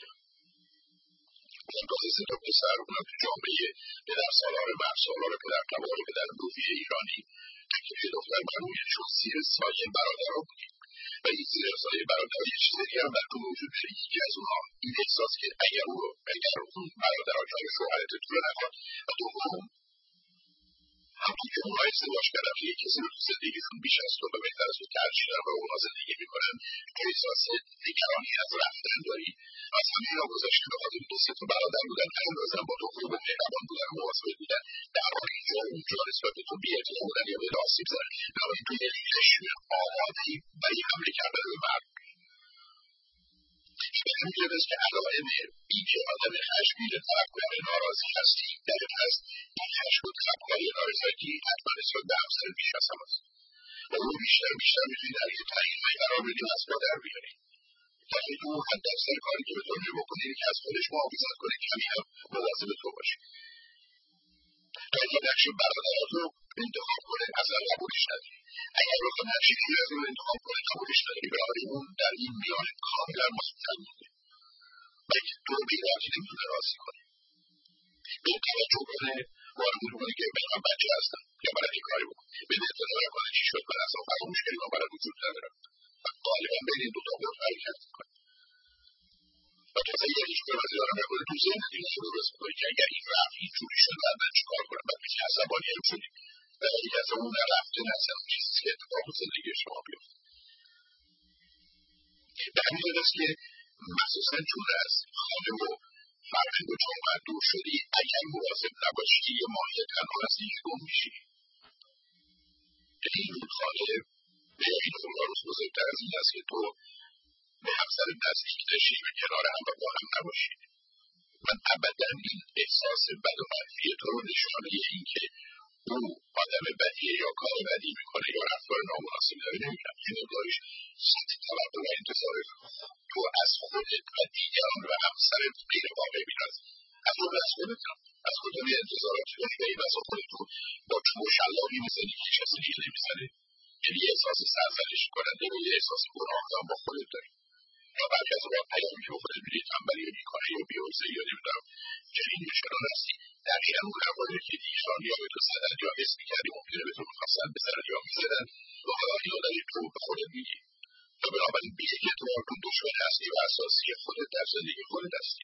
تازه 3 تا پسر اونم تو جامعه پدرسالار مردسالار پدرتبار پدر روحی ایرانی تکلیف دختر معلوم یعنی شما زیر سایه برادرها بودید و این زیر سایه برادرها یه چیز دیگه هم در تو موجود داره. یکی از اونها این احساس که اگر اون برادرها جای شوهرت تو رو نخواد و دوم همون که اونها ازدواج کردن که یک کسی رو تو زندگیشون بیش از تو و بهتر از تو ترجیح دارن و اونها زندگی میکنن تو احساس نگرانی از رفتن داری و از همه اینا گذاشته بخاطر دو 3 تا برادر بودن هر اندازه با تو خوب و مهربان بودن و مواظبت بودن در حال اینجا اونجا نسبت به تو بی‌احترام بودن یا به آسیب زدن بنابراین تو یه خشم آماده‌ای برای حمله کردن به مردم. به همین جهت است که علائم این که آدم خشمگین طلبکار ناراضی هستی در هست این خشم و طلبکاری نارضایتی حتما نسبت به همسر بیش از همه است و اون بیشتر میتونی در یه تعیین‌هایی قرار بدی و از پا در بیاری ولی تو حداکثر کاری که بتونی بکنی که از خودش محافظت کنه کمی هم مواظب تو باشه تا اینکه نقش برادرات رو انتخاب کنه اصلا قبولش نداری. اگر بخواد نقش دیگری از اون انتخاب کنه قبولش نداری بنابراین اون در این میانه کاملا مستقل میده و تو رو به این راحتی نمیتونه راضی کنه به این توجه کنه وارد میکنه که من بچه هستم یا باید این کاری بکنه به اطلاع نکنه چی شد من اصلا فراموش کردیم من برای وجود ندارم و غالبا بین این 2 تا بود حرکت میکنه و تازه یه هیچ کنم از یادم نکنه تو ذهن این رو درست میکنه که اگر این رفت این جوری شد من چی کار کنم و اون رفته نزد چیزی که اتفاق زندگی شما بیفته. به همین جد است که مخصوصا چون از خانه و فرهنگ و جامعه دور شدی، اگر مواظب نباشی یه ماهی تنها هستی که گم میشی. این رودخانه به این روز بزرگتر از این است که تو به همسر نزدیک نشی و کنار هم و با هم نباشید. من ابدا این احساس بد و منفی تو رو نشانه این که او آدم بدیه یا کار بدی میکنه یا رفتار نامناسب داره نمیگم. این مقدارش سطح توقع و انتظار تو از خودت و دیگران و همسرت غیر واقع بینست. از خودت هم از خودت انتظارات داری و این واسه خودت رو با چوب و شلاقی میزنی که کسی دیگه نمیزنه. یعنی احساس سرزنش کننده و یه احساس گناه هم با خودت داری. یا برخی از اوقات پیامی که با خودت میری تنبلی یا بیکاری یا بی‌حوصله یا نمیدونم جنین نشانان هستی. دقیقا اون افرادی که دیگران یا به تو زدن یا حس میکردی ممکنه به تو میخواستن بزنن یا میزدن و حالا این آدمی تو به خودت میگی. و بنابراین به یک اعتبار تو دشمن هستی و اساسی خودت در زندگی خودت هستی.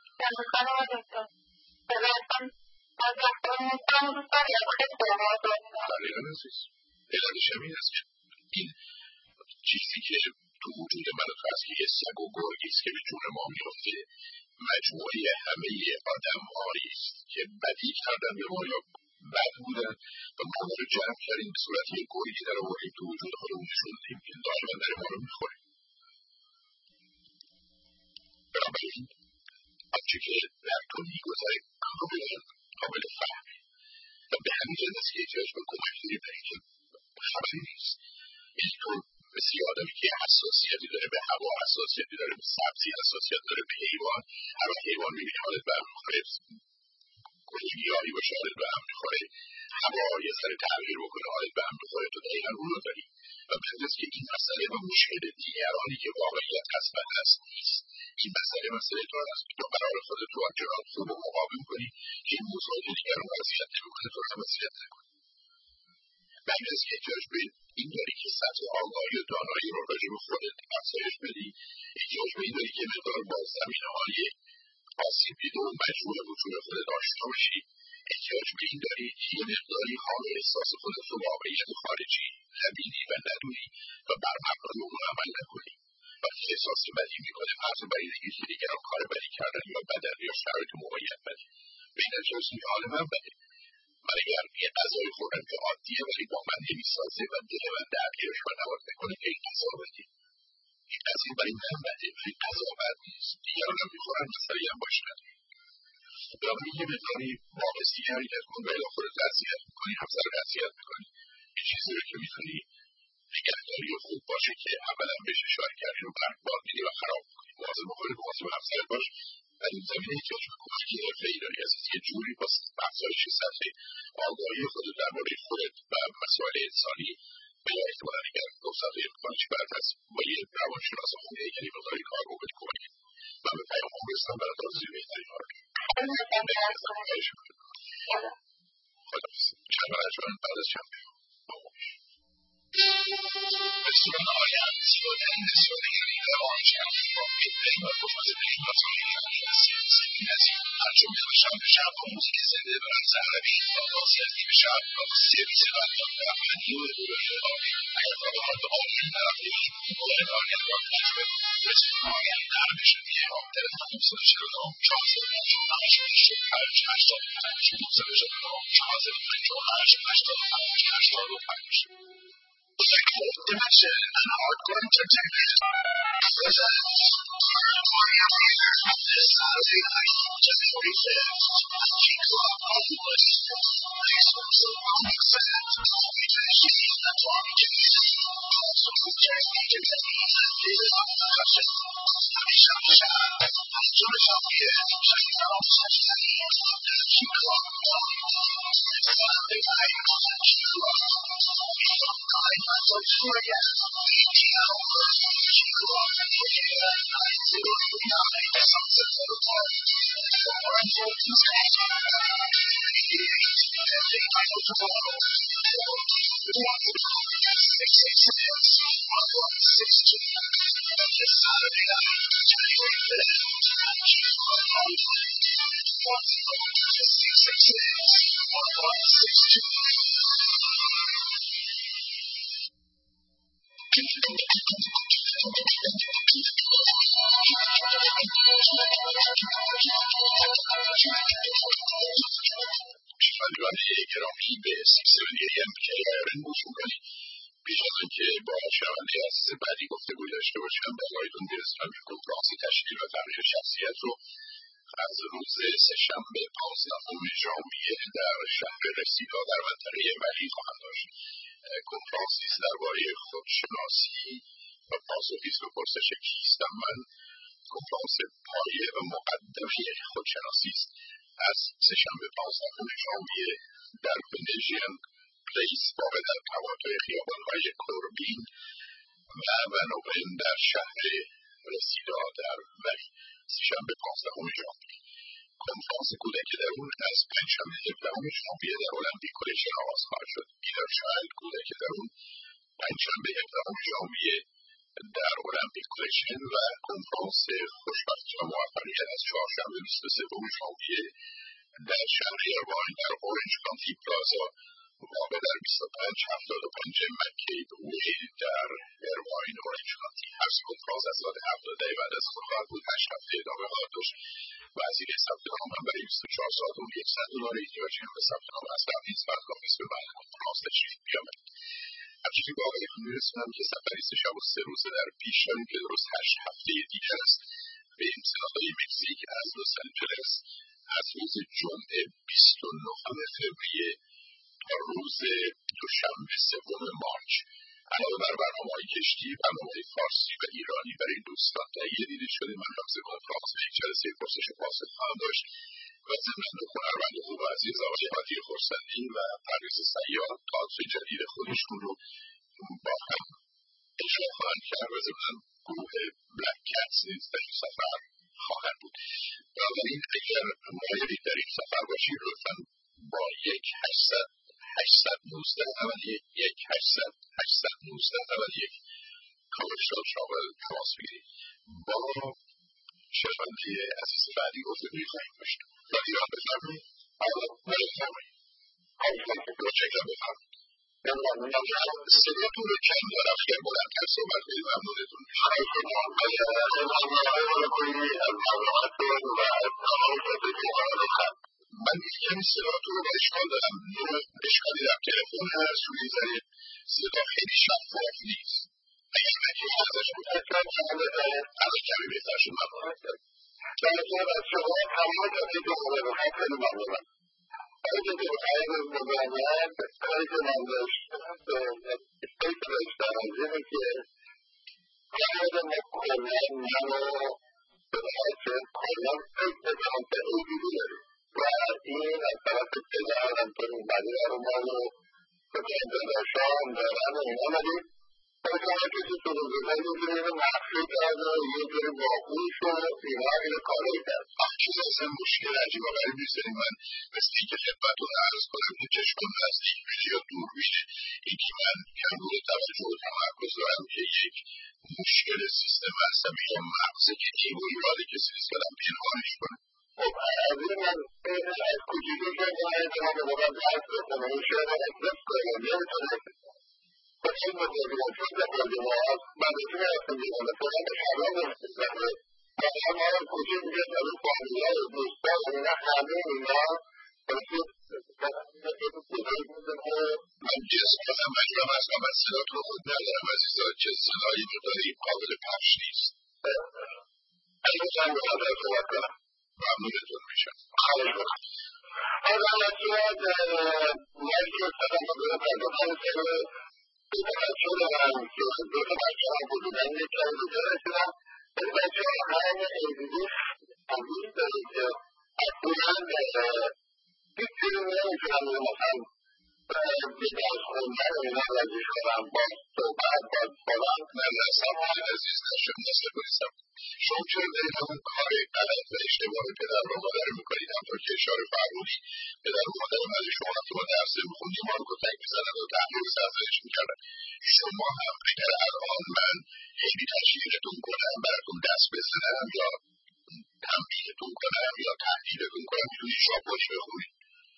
دقیقا عزیز. علتش همین است که این چیزی که تو وجود من و تو هست که یه سگ و گرگی است که به جون ما میفته، مجموعه همه آدم هایی است که بدی کردن به ما یا بد بودن و ما رو جمع کردیم به صورت یک گرگی در آوردیم تو وجود خودمون نشون دادیم که دائما در ما رو میخوریم. بنابراین آنچه که در تو میگذره قابل فهمی و به همین جد است که احتیاج به کمک داری برای که خبری نیست. یعنی تو مثل یه آدمی که حساسیتی داره به هوا، حساسیتی داره به سبزی، حساسیت داره به حیوان. هر وقت حیوان میبینی حالت به هم میخوره، گل گیاهی باشه حالت به هم میخوره، هوا یه سر تغییر بکنه حالت به هم میخوره. تو دقیقا اون رو داری و به همین که این مسئله و مشکل دیگرانی که واقعیت هست و هست نیست. این مسئله تو هست که تو قرار خودت رو همچنان خوب و مقاوم کنی که این موضوع دیگران رو اذیت نمیکنه، تو رو هم اذیت نکنه. و این است که احتیاج به این داری که سطح آگاهی و دانایی رو راجع به خودت افزایش بدی. احتیاج به این داری که مقدار با زمینه‌های آسیب دیده و مجروح وجود خودت آشنا بشی. احتیاج به این داری که یه مقداری حال احساس خودت رو واقعیت خارجی نبینی و ندونی و بر مبنای اون عمل نکنی. وقتی احساس بدی میکنه فرض بر اینه که دیگران کار بدی کردن یا بدن یا شرایط موقعیت بدی. به این نتیجه که حال من بده. من اگر یه غذای خوردم که عادیه ولی با من نمیسازه و دل من درگیرش و نباید بکنه که این غذا بده. این غذا برای من بده ولی غذا بد نیست. دیگران هم میخورن مسئله هم باشه نداره. بنابراین یه مقداری واقعی حرکت کن و الا خودت اذیت میکنی، همسر رو اذیت میکنی. این چیزی رو که میتونی نگهداری خوب باشه که اولا بهش اشاره کردی رو برباد میدی و خراب میکنی. مواظب خودت مواظب همسرت باش. و این زمینه احتیاج به کمک حرفه‌ای داری. از یه جوری با افزایش سطح آگاهی خودت درباره خودت و مسائل انسانی و یا احتمالا اگر فرصت امکانش برات هست با یه روانشناس خوبه یعنی مقداری کار رو بهت کمک. من به پیام برسم برات آرزوی بهترین ها رو خداحافظ. چند برجان بعد از چند بیام بسیار نهایت شدن نسیاری روانشناس با بهترین و گفتگوی مسائل زندگی نزدیک ترجمه به شب با موزیک زنده به رمز عربی با بازگردی به شب با سرویس رادیو رحمانی و آبی. اگر خواهد آبی نرفته مبارکان یادگار تجربه رسیدنهای در نشدی تلفن 949 Dimension and hardcore entertainment. This Saturday night, January 5th, G-Club Hollywood. Exclusive Onyx fans, DJ Sheen and Tom Gates. Also featuring DJ Dennis, David Hutchinson, Tommy Shasha, and George Albion. Check it out Saturday night at G-Club Hollywood. Saturday night, G-Club گرامی به 670am KIRN گوش میکنید. پیش از اینکه با شنونده عزیز بعدی گفتگو داشته باشم به آقایتون برسونم که کنفرانس تشکیل و تغییر شخصیت رو از روز سه‌شنبه 15 ژانویه در شهر رسیدا در منطقه ولی خواهم داشت. کنفرانسی است درباره خودشناسی و پاسخی است به پرسش کیستم من. کنفرانس پایه و مقدمه خودشناسی است. از سه‌شنبه 15 ژانویه در ونژین پلیس واقع در تقاطع خیابان‌های کوربین و بنوبن در شهر رسیدا در ولی سه‌شنبه 15 ژانویه. کنفرانس کودک درون از پنجشنبه 17 ژانویه در المپیک کلکشن آغاز خواهد شد. اینر چایلد کودک درون پنجشنبه 17 ژانویه در المپیک کلکشن و کنفرانس خوشبختی و موفقیت از چهارشنبه 23 ژانویه در شهر ایرواین در اورنج کانتی پلازا واقع در 2575 مکید وی در ایرواین اورنج کانتی هست. کنفرانس از ساعت 7 بعد از ظهر خواهد بود. 8 هفته ادامه خواهد داشت. وسیله ثبت نام هم برای 24 ساعت اون $100 احتیاجی هم به ثبت نام هست. در نیز بعد کافی است به محل کنفرانس تشریف بیاورید. همچنین به آقایتون می‌رسونم که سفری 3 شب و 3 روزه در پیش داریم که درست 8 هفته دیگر است به انسنادهای مکزیک از لس آنجلس از روز جمعه 29 فوریه تا روز دوشنبه 3 مارچ. علاوه بر برنامه‌های کشتی، برنامه‌های فارسی و ایرانی برای دوستان تهیه دیده شده. من رمز کنفرانس به یک جلسه پرسش و پاسخ خواهم داشت و ضمن هنرمند خوب و عزیز آقای هادی خرسندی و پرویز سیاد تئاتر جدید خودشون رو با هم اجرا خواهند کرد و ضمن گروه بلک کتس نیز در این سفر خواهند بود. بنابراین اگر مایلی در این سفر باشید لطفاً با 1-800-819-91 کامرشال شامل تماس بگیرید. با شنونده عزیز بعدی گفتگوی خواهیم داشت. ایران بفرمایید. بفرمایید. متشکرم. بفرمایید. صداتون رو کم دارم. خیلی بلندتر صحبت کنید. ممنونتون میشم. من کمی صداتون رو با اشکال دارم. اشکالی در تلفن هست روی ذره صدا خیلی شفاف نیست. اگر نکنید ازش بکنید الان کمی بهتر شد. ممنونم. کاری که من داشتم اینه که کار ما کلن منو به خاطر کلن فکر بکنم که ایدیدی داریم و این از طرف پدر همطوری بدیار ما رو به داداشان دارن و اینا ولی بکنم کسی تو روزهای یه جوری رو مخفی کرده یه جوری باقوش و اینا اینو کاری کرد. چیز اصلا مشکل عجیب و غریب نیست. من مثل این که خدمتتون عرض کنم که چشمان نزدیک میشه یا دور میشه. این که من کمبود توجه و تمرکز دارم که یک مشکل سیستم عصبی یا مغزه که این و ایراد کسی نیست که آدم پنهانش کنه. خب از این من از کوچیکی که من به بودم درس بکنم این شعر رو اکلف کنم نمیتونم خب این مطابقم چون دفعه ما هست من بسیم هستم دیگم مثلا به شبان نمیتونم مثلا ما رو کوچیک میگه تبید فامیلا و دوستان و اینا همه اینا من جز کنم مجرم از من صداتون رو خود ندارم عزیزا که صدایی مداری قابل پخش نیست. اگه چند بخواد در صحبت کنم ممنونتون میشم. خواهش بکنم آدم اصلاحات من که سرم بگیرم پرداختم سر دو تا بچه دارم که دو تا بچه هم بودن یک کمی دیگه رسیدم این بچه هم ایدیدی امید داره که اصلا هیچ چیزی نمیتونم مثلا به درس خوندن اینا ورزش کنم با صحبت با بلند من اصلا عزیز نشد نسل کنیستم شما چرا دارید همون کار غلط و اشتباه پدر و مادر میکنید همطور که اشاره فرمودید پدر و مادر من شما هم که ما درس میخوندیم ما رو کتک میزدن و تحقیق سرزنش میکردن. شما هم اگر الان من خیلی تشویقتون کنم براتون دست بزنم یا تنبیهتون کنم یا تهدیدتون کنم میتونید شاپاش بخورید.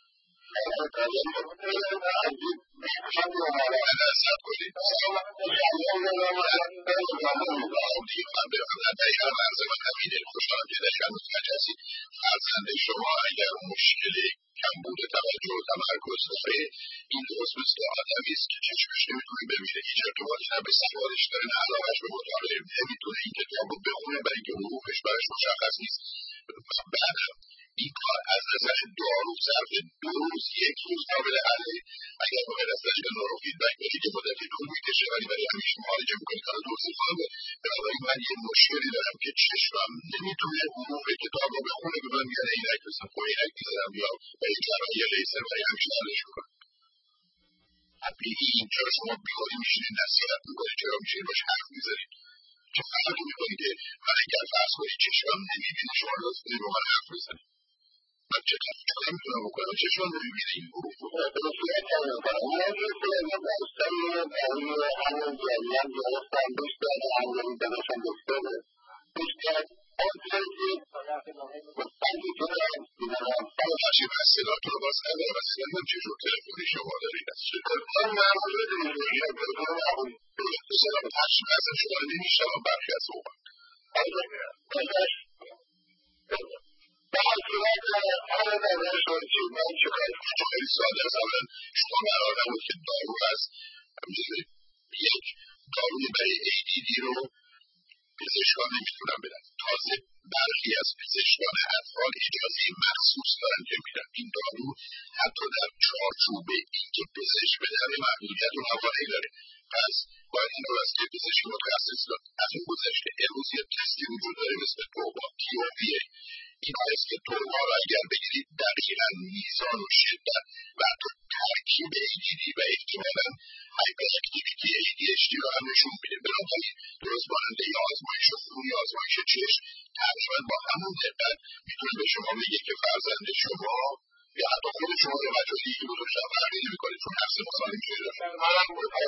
نصد کنید من بفرمایید دقیقا مرز من همینه. خوشحالم که دقیقا متوجه هستید. فرزند شما اگر مشکل کمبود توجه و تمرکز داره، این درست مثل آدمی است که چشمش نمیتونه ببینه، هیچ ارتباطی نه به سوادش داره نه علاقه‌اش به مطالعه، نمیتونه این کتاب رو بخونه برای اینکه حروفش براش مشخص نیست. بعدم این کار از نظر دارو ظرف 2 روز 1 روز قابل حله. اگر بخواید از طریق نورو فیدبک بدید که مدتی طول میکشه ولی برای همیشه معالجه میکنید کار درستی خواهد بود. بنابراین من یه مشکلی دارم که چشمم نمیتونه حروف کتاب رو بخونه، به من میگن عینک بزن، خب عینک میزنم یا به یک جراحی لیزر برای همیشه حلش میکنم. اینجا شما بیخودی میشینید نصیحت میکنید، چرا میشینید باش حرف میزنید؟ چه فرقی میکنید که من اگر فرض کنید چشمم نمیبینه شما لازم دارید با من حرف بزنید؟ من چه کاری میتونم بکنم؟ چشمم نمیبینه این حروف رو درستیت کنم من یه داستان برای همون جریان درستم دوست داره همون درستم دوست داره بخشی من صداتون رو باز ندارم و صداتون چجور تلفنی شما دارید از چطور صدام بخشی من اصلا شما رو نمیشنم برخی از صحبت خیلی ساده است. اولا شما قرار نبود که دارو هست یک داروی برای ADD رو پزشکان نمیتونن بدن. تازه برخی از پزشکان اطفال اجازه مخصوص دارن که میدن این دارو حتی در چارچوب این که پزشک بدن محدودیت و موانعی داره. پس باید این رو از که پزشک متخصص داد. از اون گذشته امروز یه تستی وجود داره مثل توبا TOVA. این هست که توبا رو اگر بگیرید دقیقا میزان و شدت و حتی ترکیب ADD و احتمالا هایپر اکتیویتی ADHD رو هم نشون میده. بنابراین درست ماننده ی آزمایش خون یا آزمایش چشم تقریبا با همون دقت میتونه به شما بگه که فرزند شما یا حتی خود شما رو مجازی که بزرگتر فرقی نمیکنه چون نفس مصانی میشه داشت منم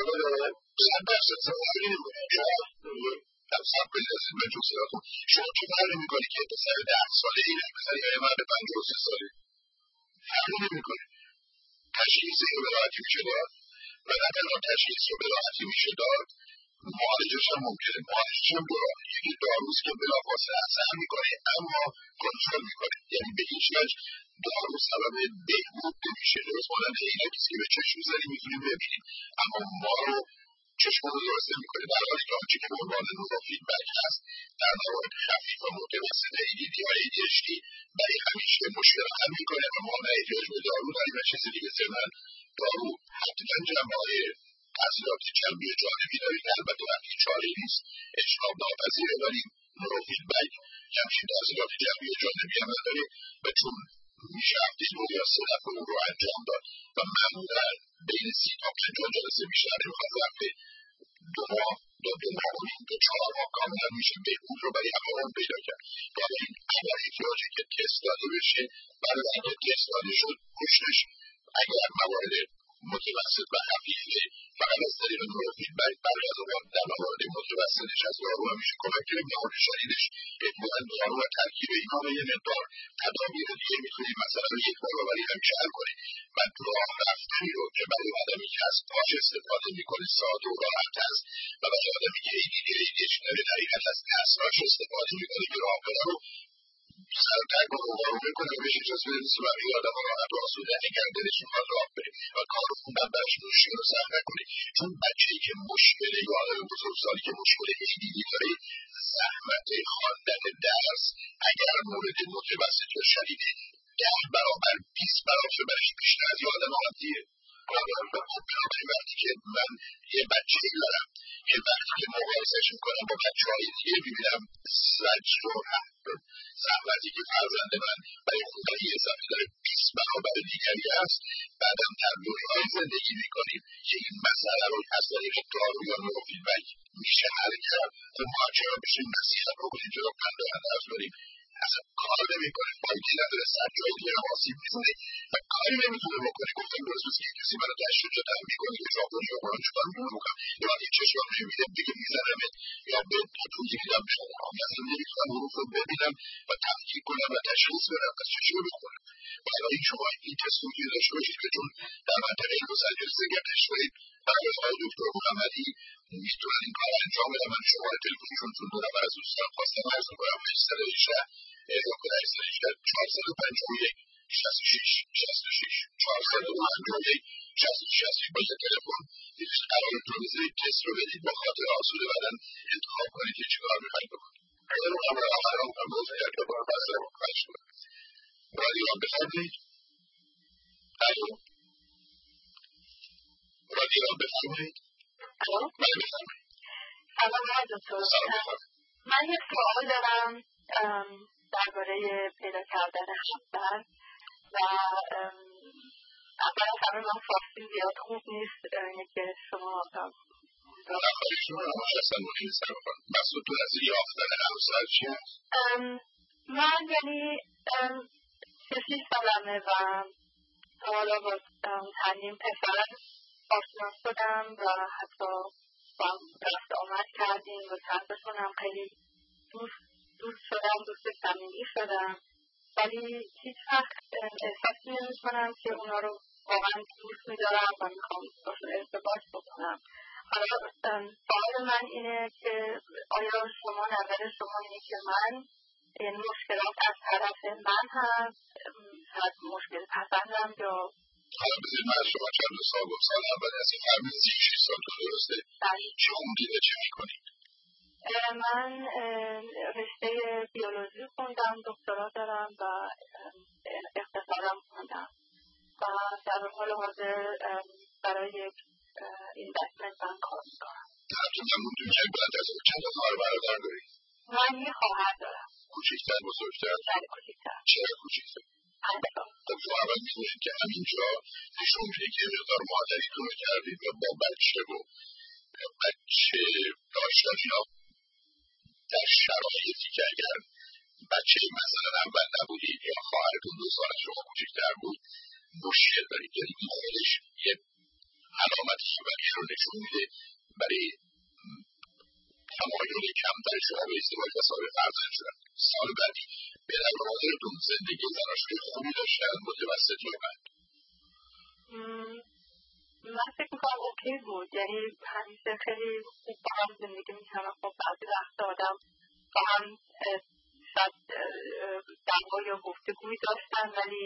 شما چه فرقی میکنی که پسر 10 ساله این پسر یا مرد 53 ساله فرقی نمیکنه. تشخیص رو به راحتی میشه داد و نه تنها تشخیص رو به راحتی میشه داد، معالجهش هم ممکنه. معالجهش هم دو راه، یکی داروست که بلافاصله اثر میکنه اما کنترل میکنه، یعنی به هیچ وجه دارو سبب بهبود نمیشه. درست مانند عینکیست که به چشم میزنیم میتونیم ببینیم اما ما رو چشم رو درست نمیکنه. در حالی که آنچه که به عنوان نورو فیدبک هست در موارد خفیف و متوسط ADD یا ADHD برای همیشه مشکل رو حل میکنه و ما نه احتیاج به دارو داریم و چیز دیگه. ضمن دارو حتما جنبه‌های تاثیرات جنبی جانبی داره که البته وقتی چاره نیست اجتناب ناپذیره، ولی نورو فیدبک همچین تاثیرات جنبی جانبی هم نداره و چون میشه هفته 2 یا 3 دفعه اون رو انجام داد و معمولا بین 30 تا 50 جلسه بیشتر نمیخواد رفته 2 ماه تا 2 ماه و نیم تا 4 ماه کاملا میشه بهبود رو برای همه اون پیدا کرد. بنابراین اگر احتیاجی که تست داده بشه بعد از اینکه تست داده شد پشتش اگر موارد متوسط و خفیفه فقط از طریق نورو فیدبک برای از اوقات در موارد متوسطش از دارو هم میشه کمک کرد. موارد شدیدش احتمالا دارو و ترکیب اینا به یه مقدار تدابیر دیگه میتونیم مثلا یک بار برای همیشه حل کنیم. من راه رفتنی رو که برای آدمی که از پاش استفاده میکنه ساده و راحت هست و برای آدمی که ADD یا ADHD داره در حقیقت از دستاش استفاده میکنه که راهکارا رو سرتر با روبارو بکنه و بهش اجازه بده مثل بقیه آدم ها راحت و آسوده اگر دلش میخواد راه بره و کار رو خوندن برش مشکل رو سخت نکنه. چون بچه‌ای که مشکل یا آدم بزرگسالی که مشکل ADD داره زحمت خواندن درس اگر مورد متوسط یا شدیده 10 برابر 20 برابر برش بیشتر از یه آدم عادیه. بنابراین وقتی که من یه بچه‌ای دارم یه وقتی که مقایسه‌اش میکنم با بچه‌های دیگه میبینم زجر و زحمتی که فرزند من برای خوندن یه صفحه داره 20 برابر دیگری هست. بعدم در دنیای زندگی میکنیم که این مسئله رو از طریق دارو یا نورو فیدبک میشه حل کرد. خب ما چرا بشیم نصیحت بکنیم چرا پند و اندرز بریم؟ اصلا کار نمیکنه، فایده نداره، سر جای دیگه هم آسیب میزنه و کاری نمیتونه بکنه. گفتم درست مثل که کسی منو تشریف جدا میکنه که ژاپنی یا قرآن چکار میتونه بکنم یا من یه چشمم نمیده دیگه میزنمه یا به توضیح میدم به شما اصلا نمیتونم حروف رو ببینم و تفکیک کنم و تشخیص بدم پس چه رو بکنم. بنابراین شما این تست رو داشته باشید که چون در منطقه لس آنجلس گردش کنید بعد از آقای دکتر محمدی میتونن این کار انجام بدن. من شماره تلفنشون چون دو نفر از دوستان خواستم عرض میکنم 818 451 66 66 451 50 با یه تلفن دیدش قرار تو بذارید تست رو بدید با خاطر آسوده بدن انتخاب کنید که چیکار میخواید بکنید. اگر رو هم راه هم روز کرد با بسته رو خواهش کنید. رادیو هم بفرمایید. رادیو هم بفرمایید. بله بفرمایید. سلام دکتر. من یک سوال دارم درباره پیدا کردن همسر و اول از همه من فارسی زیاد خوب نیست که شما نخواهیشون رو اصلا مهمستر بکنم. مسئول تو از یافتن همسر چی هست؟ من یعنی 36 سالمه و حالا با چندین پسر آشنا شدم و حتی با هم رفت آمد کردیم و چندشون هم خیلی دوست شدم، دوست صمیمی شدم، ولی هیچ وقت احساسی نمی‌کنم که اونا رو واقعا دوست می‌دارم و می‌خوام باشون ارتباط بکنم. حالا سوال من اینه که آیا شما نظر شما اینه که من یعنی مشکلات از طرف من هست، از مشکل پسندم یا حالا بذارید من از شما چند سال اول هستی فرمید 36 سال تو درسته؟ چه عمدیده چه میکنید؟ من رشته بیولوژی خوندم، دکترا دارم و اقتصادم خوندم و در حال حاضر برای یک اینوستمنت بانک کار میکنم. همچون نموندون که بلند از اون چند خواهر برادر دارید؟ من یه خواهر دارم. کوچکتر بزرگتر؟ بله کوچکتر. چرا کوچکتر؟ خب شما اول میدونید که همینجا نشون میده که مقدار مادریتون رو کردید و با بچه داشتن اینا در شرایطی که اگر بچه مثلا اول نبودید یا خواهرتون 2 سال از شما کوچکتر بود مشکل دارید. یعنی این خودش یه علامت خبری رو نشون میده برای تمایل کمتر شما به ازدواج و صاحب فرزند شدن. سال بعدی پدر و مادرتون زندگی زناشویی خوبی داشتن متوسط یا بد؟ من فکر میکنم اوکی بود، یعنی همیشه خیلی خوب با هم زندگی میکنم. خب بعضی وقت آدم با هم شاید دعوا یا گفتگویی داشتن ولی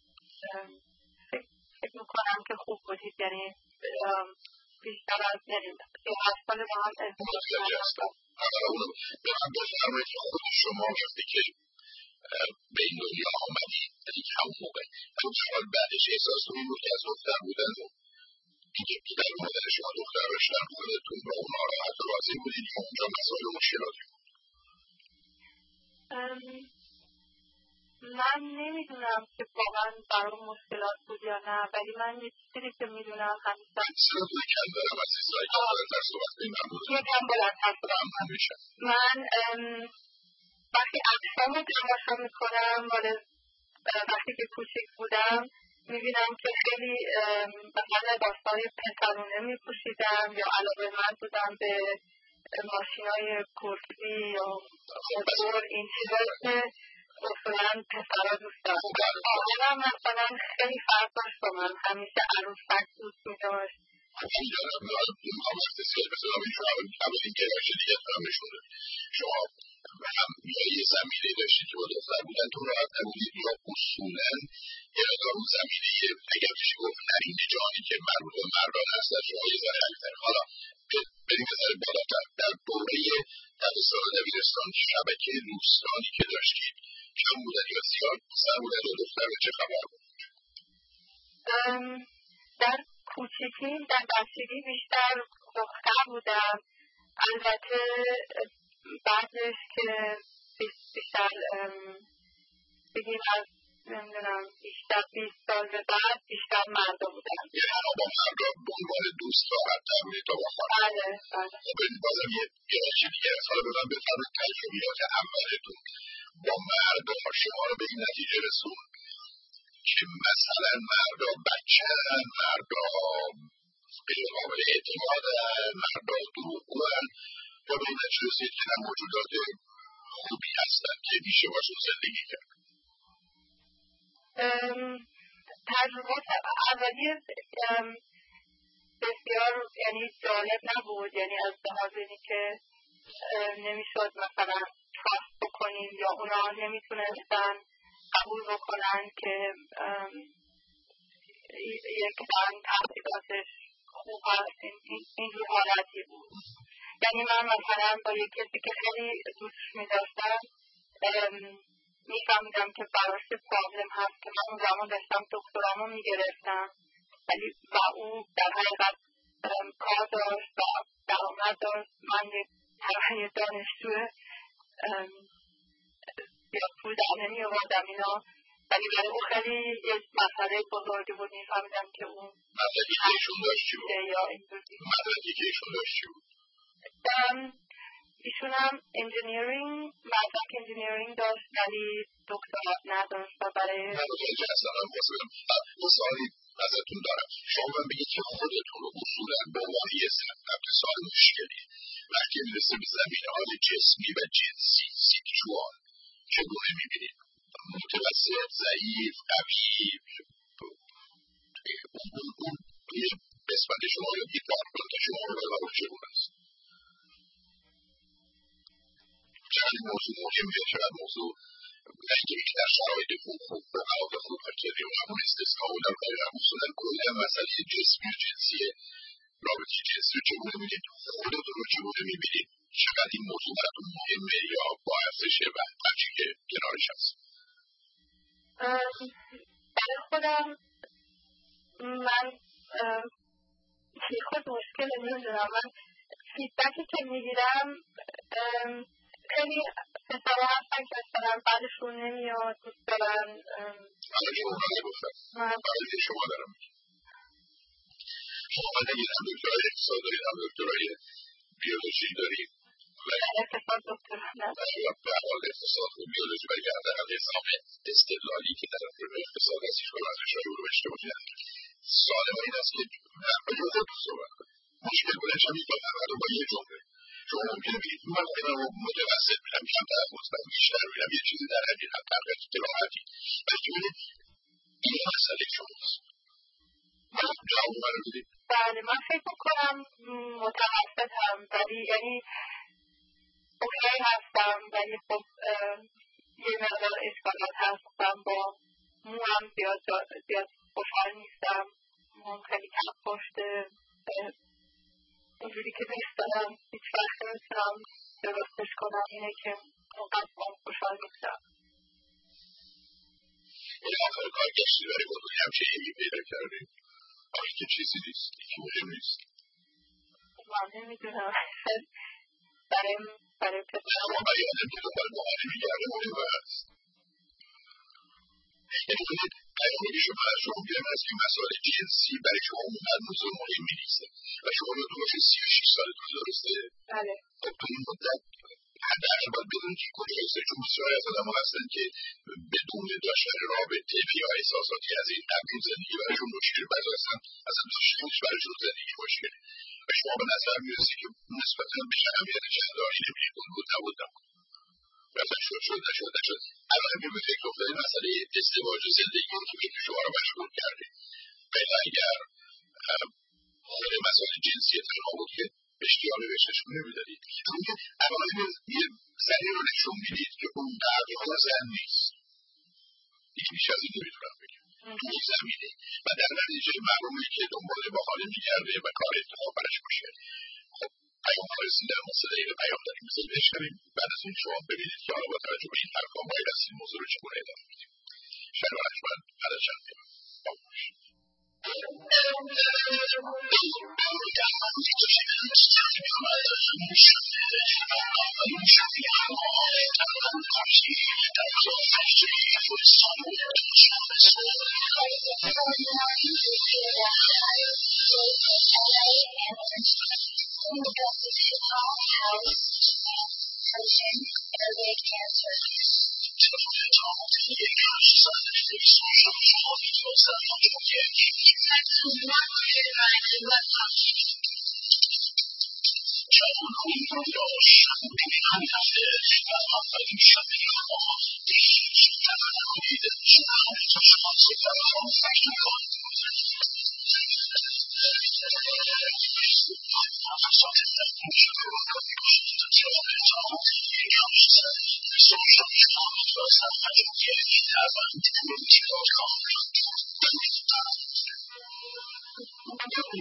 فکر میکنم که خوب بودید، یعنی بیشتر از یعنی 38 سال با هم ازدواج کردن. به من بفرمایید که خود شما وقتی که به این دنیا آمدید دیگه همون موقع اون سال بعدش احساس کنید بود که از دختر بودن دیگه پدر مادر شما دختر باشتن خودتون با اونا راحت و راضی بودید یا اونجا مسائل و مشکلاتی بود؟ من نمیدونم که واقعا برای مشکلات بود یا نه، ولی من یه چیزی که میدونم همیشه صدای کم دارم از ایستایی که بلندتر صحبت کنیم یکم بلندتر صحبت من وقتی اقسام رو تماشا میکنم وقتی که کوچیک بودم میبینم که خیلی مثلا لباسهای پسرونه میپوشیدم یا علاقه‌مند بودم به ماشینای کرسی یا موتور، این چیزایی که مثلا پسرها دوست دارم. آقایم مثلا خیلی فرق داشت با من، همیشه عروسک دوست میداشت. اولین گرایش دیگه هم نشون داد شما هم یه زمینه داشتید که با دختر بودن تو راحت نبودید یا اصولا یه مقدار اون زمینه اگر بشه گفت نرین جانی که مربوط به مردان هست در شما یه ذره علی‌تر. حالا بریم یه ذره بالاتر در دوره دبستان و دبیرستان شبکه دوستانی که داشتید کم بودن یا زیاد پسر بودن یا دختر به چه خبر بود؟ در کوچیکی در بچگی بیشتر دختر بودم. البته بعدش که بیشتر بگیم از نمیدونم بیشتر 20 سال به بعد بیشتر مردا بودم. یعنی با مردا به عنوان دوست راحت تر بودید تا با خانم؟ بله. خب بازم یه گرایش دیگه از حالا به من بفرمایید تجربیات اولتون با مردا شما رو به این نتیجه رسون که مثلا مردا بچه‌ن، مردا غیر قابل اعتمادن، مردا دروغگوان، یا به این نتیجه رسید که نه موجودات خوبی هستن که میشه باشون زندگی کرد؟ تجربات اولی بسیار یعنی جالب نبود، یعنی از لحاظ اینی که نمیشد مثلا تراست بکنیم یا اونا نمیتونستن قبول بکنن که یک زن تحصیلاتش خوب هست اینجور حالتی بود. یعنی من مثلا با یک کسی که خیلی دوستش می‌داشتم میفهمیدم که براش پرابلم هست که من اون زمان داشتم دکترامو میگرفتم و او در حقیقت کار داشت و درآمد داشت. من یک دانشجو زیاد پول در نمی آوردم اینا، ولی برای او خیلی یک مسئله بزرگی بود. میفهمیدم که اون مدرکی که ایشون داشت چی بود؟ یا اینجوری مدرکی که ایشون داشت چی بود؟ ایشون هم مدرک انجینیرینگ داشت ولی دکترات نداشت و برای مدرکی اصلا هم سوالی ازتون دارم. شما من بگید که خودتون رو اصولا به عنوان یه زن اقتصاد مشکلی وقتی میرسه به زمینه‌های جسمی و جنسی سیکشوال چگونه میبینید؟ متوسط، ضعیف، قوی، اون یه قسمت شما یا یه کاربرد شما رو برای چگونه است؟ چقدر این موضوع مهمه، چقدر موضوع نه اینکه یک در شرایط خوب به قرار خوب هرکلی و همون استثناء و در باید هم اصولا کلی هم مسئله جسمی و جنسیه رابطه جنسی رو چگونه میبینید؟ خودتون رو چگونه میبینید؟ چقدر این موضوع براتون مهمه یا با ارزشه و هرچی که کنارش هست؟ برای خودم من خود مشکل نمیدونم. من فیدبکی که میگیرم خیلی پسره هستن که اصلا بعدشون نمیاد دوست دارن برای شما نگفتم برای شما دارم شما نگیرم دکترهای اقتصاد دارید هم دکترهای بیولوژی دارید اقتصاد دکتر ندارید به حال اقتصاد و بیولوژی و گرده هم نظام استدلالی که در افراد اقتصاد از ایشگاه ورزش های رو بشته باشید سالم این است که راجع به خودتون صحبت کنید. مشکل بودنش هم ایفاد نمید با یه جمله شما ممکنه بگید من خودم رو متوسط میرم کمتر از مثبت بیشتر میرم یه چیزی در حدی هم تقریبا که راحتی ولی که بودید این مسئله شماست. جواب من رو بدید. بله من فکر میکنم متوسط هم ولی یعنی اوکی هستم ولی خب یه مقدار اشکالات هستم با موام زیاد خوشحال نیستم. موام خیلی کم پشته اونجوری که دوست دارم هیچ وقت نمیتونم درستش کنم. اینه که اونقدر موام خوشحال نیستم. این آخر کار گشتی برای بزرگی همچه یکی پیدا کردیم آخی که چیزی نیست یکی مهم نیست من نمیدونم برای پسر شما برای آدم که دنبال مهاره میگرده مهم هست یعنی کنید پیامدی شما از شما بیرم هست که مسائل جنسی برای شما اونقدر موضوع مهمی نیسته و شما یادون باشه 36 سالتون درسته؟ بله خب تو این مدت حداقل باید بدونید که کجایسته چون بسیاری از آدم ها هستن که بدون داشتن رابطه یا احساساتی از این قبیل زندگی برایشون مشکل بعد اصلا داشتنش برایشون زندگی مشکل و شما به نظر میرسی که نسبتا به اهمیت چندانی نمیدید بود نبود مثلا شد الان همین به فکر افتادید مسئله ازدواج و زندگی که شما رو مشغول کرده خیلی اگر خود مسائل جنسی تنها بود که اشتیاقی بهش نشون نمیدادید چون که الان یه زنی رو نشون میدید که اون قدرها زن نیست دیگه بیش از این نمیتونم بگم تو این زمینه و در نتیجه معلومه که دنبال باحاله میگرده و کار انتخاب برش باشه. خب پیام ها رسیدن مسئله این پیام داریم مثل بشنویم بعد از اون شما ببینید که حالا با توجه به این حرفا باید از این موضوع رو چگونه ادامه بدیم. شاید من بعد از چند دقیقه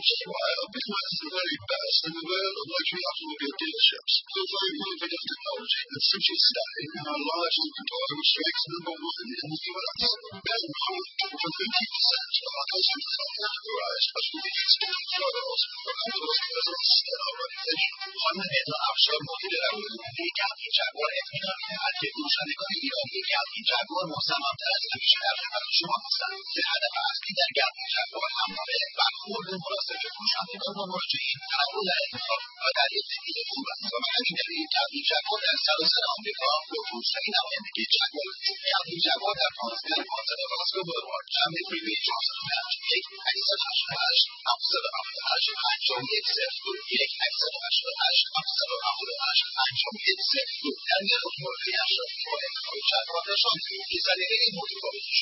while because it's the very best in the world of luxury automobile dealerships. You'll find innovative technology that suits your style in our large inventory, which ranks number one in the U.S. And over 50% of our customers are categorized as leads and photos for autos as a stellar reputation. 화면에서 앞서 모델이라고 얘기하기 자고의 한계 구산의 거리로 얘기하기 자고 모사마다 수시하는 수마사 대하다 기다리게 자고 한번에 바꾸는 것을 구산의 거머쥐 아울렛 어다리 이후가 서마기들이 자기 자고 살살살한 데서 구산이 나오는 게 자고 야기 자고 다폰스가 먼저 버스고 잠이 프리미 조선가 extra hash after the hash 한종 except good extra hash after the hash 한종 except good 단계로 모르야서 자고 대선 기사들이 모두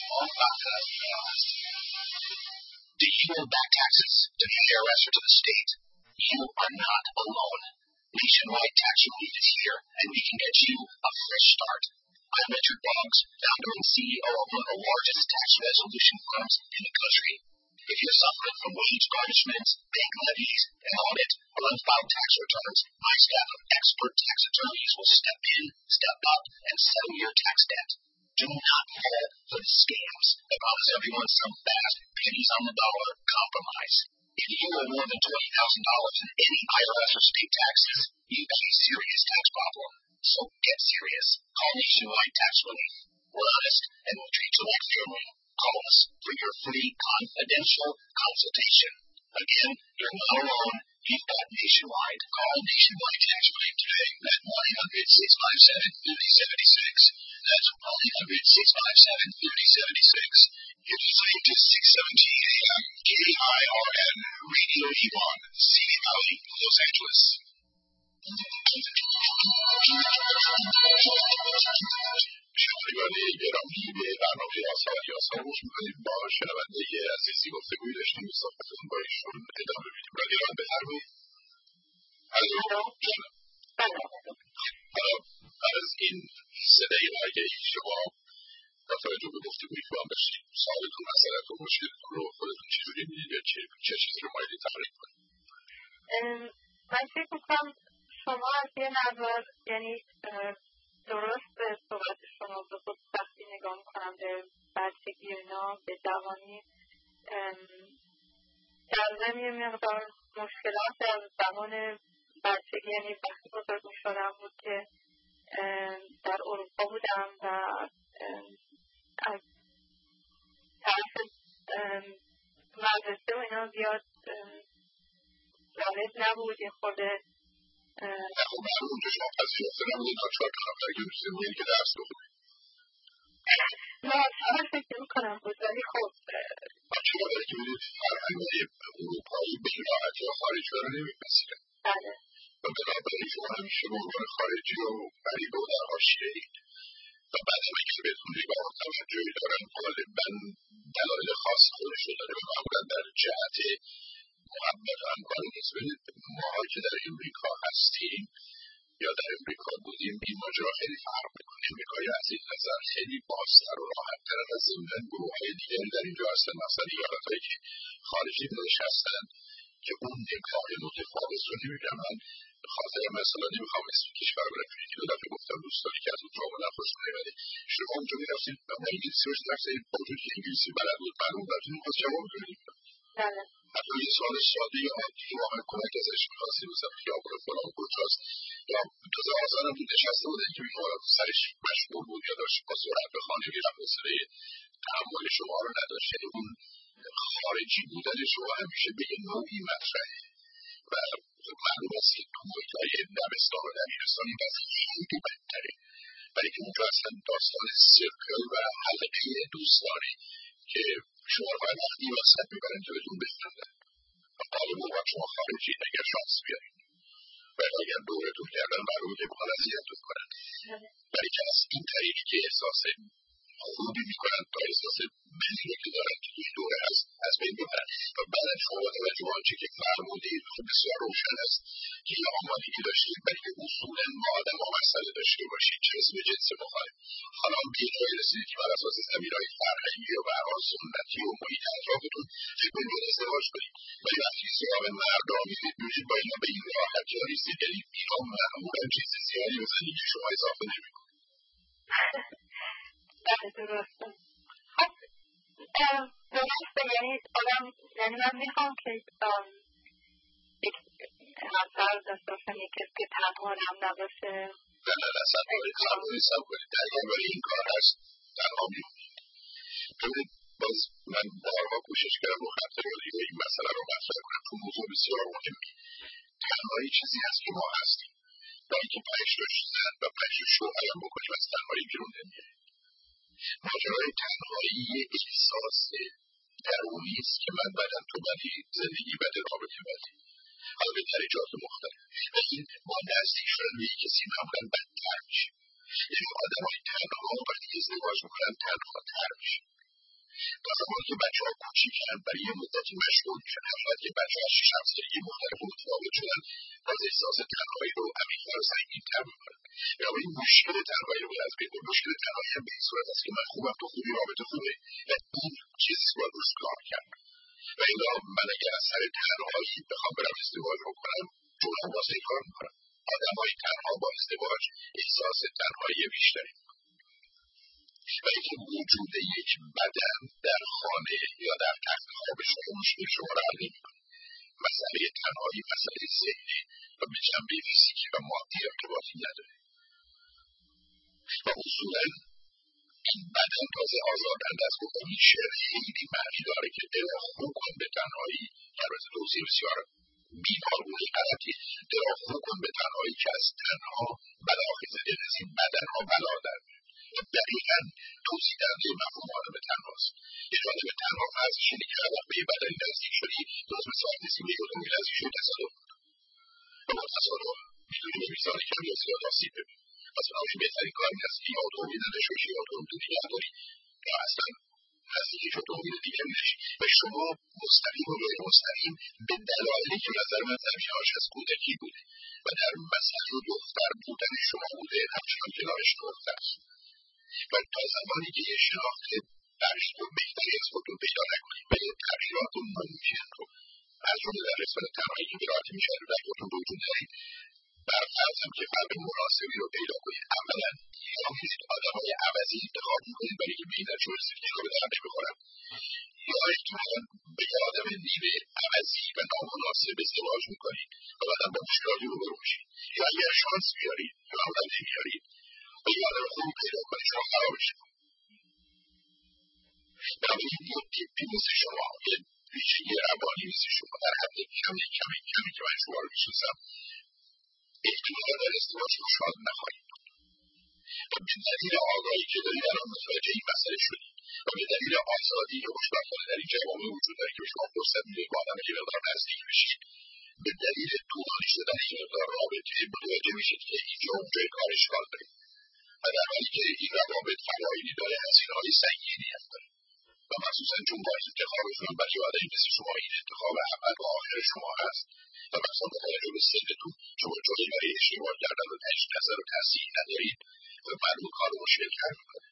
Do you owe back taxes to the IRS or to the state? You are not alone. Nationwide Tax Relief is here, and we can get you a fresh start. I'm Richard Boggs, founder and CEO of one of the largest tax resolution firms in the country. If you're suffering from wage garnishments, bank levies, an audit, or unfiled tax returns, my staff of expert tax attorneys will step in, step up, and settle your tax debt. Do not fall for the scams that promise everyone some fast, pennies on the dollar compromise. If you owe more than $20,000 in any IRS or state taxes, you've got a serious tax problem. So get serious. Call Nationwide Tax Relief. We're honest and we'll treat you like family. Call us for your free confidential consultation. Again, you're not alone. You've got Nationwide. Call Nationwide Tax Relief today at 1-800-657-3076. That's 1-800-657-3076. You're listening to 617 AM KIRN Radio Yvonne, City Valley, Los Angeles. شنوندگان گرامی به برنامه آثار یاسا گوش می‌کنید. با شنونده عزیزی گفتگوی داشتیم. صحبتتون با ایشون ادامه میدیم. رادیو ایران بفرمایید. از این صدای آگهی شما با توجه به گفتگوی که با هم داشتیم سوالتون، مسئله‌تون، مشکلتون رو خودتون چجوری می‌دید یا چه چیزی رو مایلی تحریک کنید؟ من فکر می‌کنم شما از یه نظر یعنی درست به صحبت شما به خود وقتی نگاه میکنم به بچگی اینا به جوانی در ضمن یه مقدار مشکلات در زمان بچگی یعنی وقتی بزرگ میشدم بود که در اروپا بودم و از طرف مدرسه و اینا زیاد جالب نبود. یه خورده خب معلوم که شما پذیرفته نبودید تا 4 تا نفر گرفته بودید که درس بخونید. نه اصلا فکر میکنم بود ولی خب بچه ها داری که بودید فرهنگی اروپایی به این راحتی ها خارجی ها رو نمیپذیره. بله. و بنابراین شما همیشه به عنوان خارجی و غریبه و در حاشیه اید و بعد هم اگر بهتون نگاه توجهی دارن غالبا دلایل خاص خودش رو داره و معمولا در جهت محبت همکاری نیست. ببینید ماها که در امریکا هستیم یا در امریکا بودیم این ماجرا خیلی فرق میکنه. امریکایی از این نظر خیلی بازتر و راحت‌تر از ضمن گروه‌های دیگری در اینجا هستن. مثلا ایالت‌هایی که خارجی درش هستن که اون نگاه متفاوت رو نمی‌بینن. من به خاطر مثلا نمیخوام اسم کشور برم که دو دفعه گفتم دوستانی که از اونجا آمدن خوشم نیومده. شما اونجا می‌رفتید و انگلیسی روش درسید با وجود که انگلیسی بلد بود معلوم براتون می‌خواست جواب بدید. بله. حتی یه سوال ساده یا عادی واقعا کمک ازش می‌خواستی مثلا خیابون فلان کجاست یا تازه آزادم بود نشسته بود که می‌خواد سرش مشغول بود یا داشت با سرعت به خانه می‌رفت حوصله تحمل شما رو نداشت. یعنی اون خارجی بودن شما همیشه به یه نوعی مطرحه و معلوم است که تو محیط‌های دبستان و دبیرستان این وضعیت خیلی بدتره. ولی که اونجا اصلا داستان سرکل و حلقه دوستانه که شما رو باید وقتی واسط میبرن که بهتون بخندن و قالب موقع شما خارجی اگر شانس بیارید و اگر دورتون کردن معلومه که بخواد اذیتتون کنن. ولی که از این طریقی که احساس خوبی میکنن تا احساس بدی که دارن که توی دوره هست از بین ببرن و بعد شما با توجه به آنچه که فرمودید خب بسیار روشن است که یه آمادگی داشتیم برای که اصولاً با آدم ها مسئله داشته باشیم چه اسم جنس مخالف. حالا به یه جایی رسیدید که بر اساس زمینه‌های فرهنگی و به هر حال سنتی و محیط اطرافتون فکر کنید ازدواج کنید، ولی وقتی سراغ مردا میرید میبینید با اینا به این راحتی‌ها نیستید، یعنی اینا معمولاً چیز زیادی به زندگی شما اضافه نمی‌کنه. بله درسته. خب درسته، یعنی من میخوام که یک همسر داشته باشم، یک کسی که تنها نباشه. نه سب کنید در این کار هست تنها میمونید. ببینید باز من بارها کوشش کردم و خط رادیو این مسئله رو مطرح کنم چون موضوع بسیار مهمی. تنهایی چیزی هست که ما هستیم، با اینکه 5 تا زن و 5 تا شوهر هم بکنیم از تنهایی بیرون نمیاییم. ماجرای تنهایی یک احساس درونی است که من بدم تو بدی، زندگی بده، رابطه بدی، حالا به درجات مختلف، و این با نزدیک شدن به یک کسی معمولا بدتر میشه. یعنی آدمای تنها وقتی ازدواج میکنن تنها تر میشه. تا زمانی که بچه ها کوچیکن برای یه مدتی مشغول میشن، حتی که بچه ها 6-7 سالگی مختلف متفاوت شدن باز احساس تنهایی رو عمیق‌تر و سنگین‌تر میکنن. بنابراین مشکل تنهایی رو از بین برد. مشکل تنهایی هم به این صورت است که من خوبم تو خوبی، رابطه خوبه و این چیزی باید روش کار کرد. و الا من اگر از سر تنهایی بخوام برم ازدواج رو کنم جلو واسه کار میکنم. آدمای تنها با ازدواج احساس تنهایی بیشتری و اینکه وجود یک بدن در خانه یا در تخت خواب شما مشکل شما را حل نمی‌کنه. مسئله تنهایی مسئله ذهنی و به جنبه فیزیکی و مادی ارتباطی نداره و اصولاً این بدن تازه آزادنده است. و این شعر خیلی معنی داره که دلا خو کن به تنهایی، البته توصیه بسیار بیمارگونه غلطی، دلا خو کن به تنهایی که از تنها بلاخیزه دل از این بدن ها بلا در دقیقاً توضیح دهنده مفهوم آدم تنهاست. یه آدم تنها فرضش اینه که اگر به یه بدنی نزدیک شدی درست مثل آن نیستی به یه اتومبیل نزدیک شدی تصادف و با تصادف میتونی به میزان کم یا زیاد آسیب ببینی. پس بنابراین بهترین کار این است که یه اتومبیل نداشته باشی، یه اتومبیل نگه داری یا اصلا نزدیک هیچ اتومبیل دیگه نشی و شما مستقیم و غیر مستقیم به دلایلی که نظر من زمینه‌هاش از کودکی بوده و در مسئله دختر بودن شما بوده همچنان کنارش دختر و تا زمانی که یه شناخت برشتون بهتری از خودتون پیدا نکنید و یه تغییرات ممکن رو از جمله در قسمت تنهایی که راحتی میشه رو در خودتون وجود دارید برفرض هم که فرد مناسبی رو پیدا کنید. اولا یا میرید آدمای عوضی انتخاب میکنید برای که به این نتیجه رسید که به در نمیخورن، یا احتمالاً به یه آدم نیمه عوضی و نامناسب ازدواج میکنید و بعدم با مشکلاتی روبرو میشید، یا اگر شانس بیارید یا هم نمیارید و یه آدم خوبی پیدا کنید شما خرابش کنید. بنابراین یه تیپی مثل شما، یه ریشگی روانی مثل شما در حد کمی که من شما رو میشناسم احتمالا در ازدواج خوشحال نخواهید بود و به دلیل آگاهی که دارید الان متوجه این مسئله شدید و به دلیل آزادی که خوشبختانه در این جوامع وجود داره که به شما فرصت میده با آدم یه مقدار نزدیک بشید، به دلیل طولانی شدن این مقدار رابطه متوجه میشید که اینجا اونجای کار اشکال دارید و در حالی که این روابط فوایدی داره هزینه‌های سنگینی هم داره و مخصوصا چون باعث انتخابتون هم برای آدمی مثل شما این انتخاب اول و آخر شما هست و مثلا با توجه به سنتون شما جایی برای اشتباه کردن و تجدید نظر و تصحیح ندارید و معلوم کار رو مشکل تر میکنه.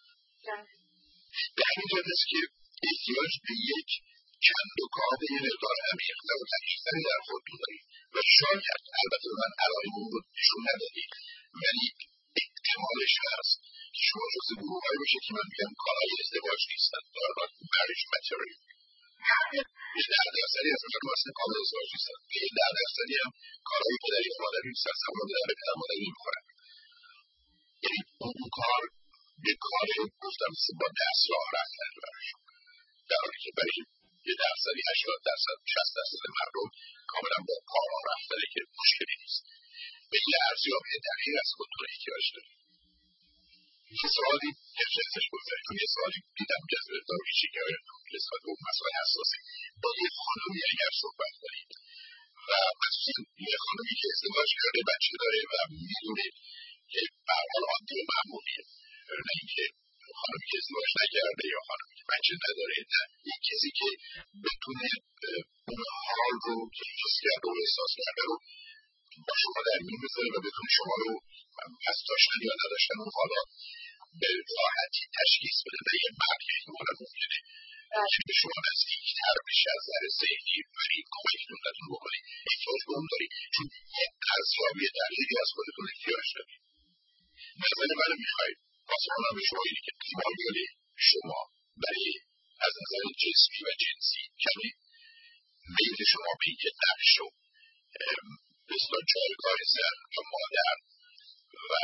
به همین جهت است که احتیاج به یک چند و کار یه مقدار عمیق‌تر و تحقیق‌تری در خودتون دارید و شاید البته من علائم اون رو نشون ندادید ولی احتمالش هست که شما جزو گروه‌هایی باشید که من میگم کارهای ازدواج نیستن، دارن marriage material. یه 10% از مردم اصلا کار ازدواج نیستن و یه 10% هم کارهای پدری و مادری نیستن، سمرا به درد پدر مادری نمیخورن. یعنی اون کار یه کار گفتم مثل با دست راه رفتن برشون، در حالی که برای یه درصدی 80% 60% مردم کاملا با کار راه رفتنه که مشکلی نیست. به یه ارزیابی دقیق از خودتون احتیاج دارید. یه سوالی ازش بگذارید چون یه سوالی دیدم که از دارویشی که نسبت به اون مسئله حساسه. با یه خانومی اگر صحبت کنید و مخصوصا یه خانومی که ازدواج کرده بچه داره و میدونید که به هر حال عادی و معمولیه، نه اینکه خانومی که ازدواج نکرده یا خانومی که بچه نداره، نه یک کسی که بتونه اون حال رو که حس کرده و احساس کرده رو با شما در میون بذاره و بتونه شما رو پس داشتن یا نداشتن اون حالا به راحتی تشخیص بده. و یه مرگ احتمالا ممکنه که به شما نزدیک‌تر بشه از نظر ذهنی، ولی کمکتون نتون بکنی. احتیاج به اون داری چون یه ارزیابی دقیقی از خودتون احتیاج داری. نظر منو میخواید پاسخم به شما اینه که تمایل شما برای از نظر جسمی و جنسی کمی میل شما به اینکه نقش و مثلا جایگاه زن و مادر و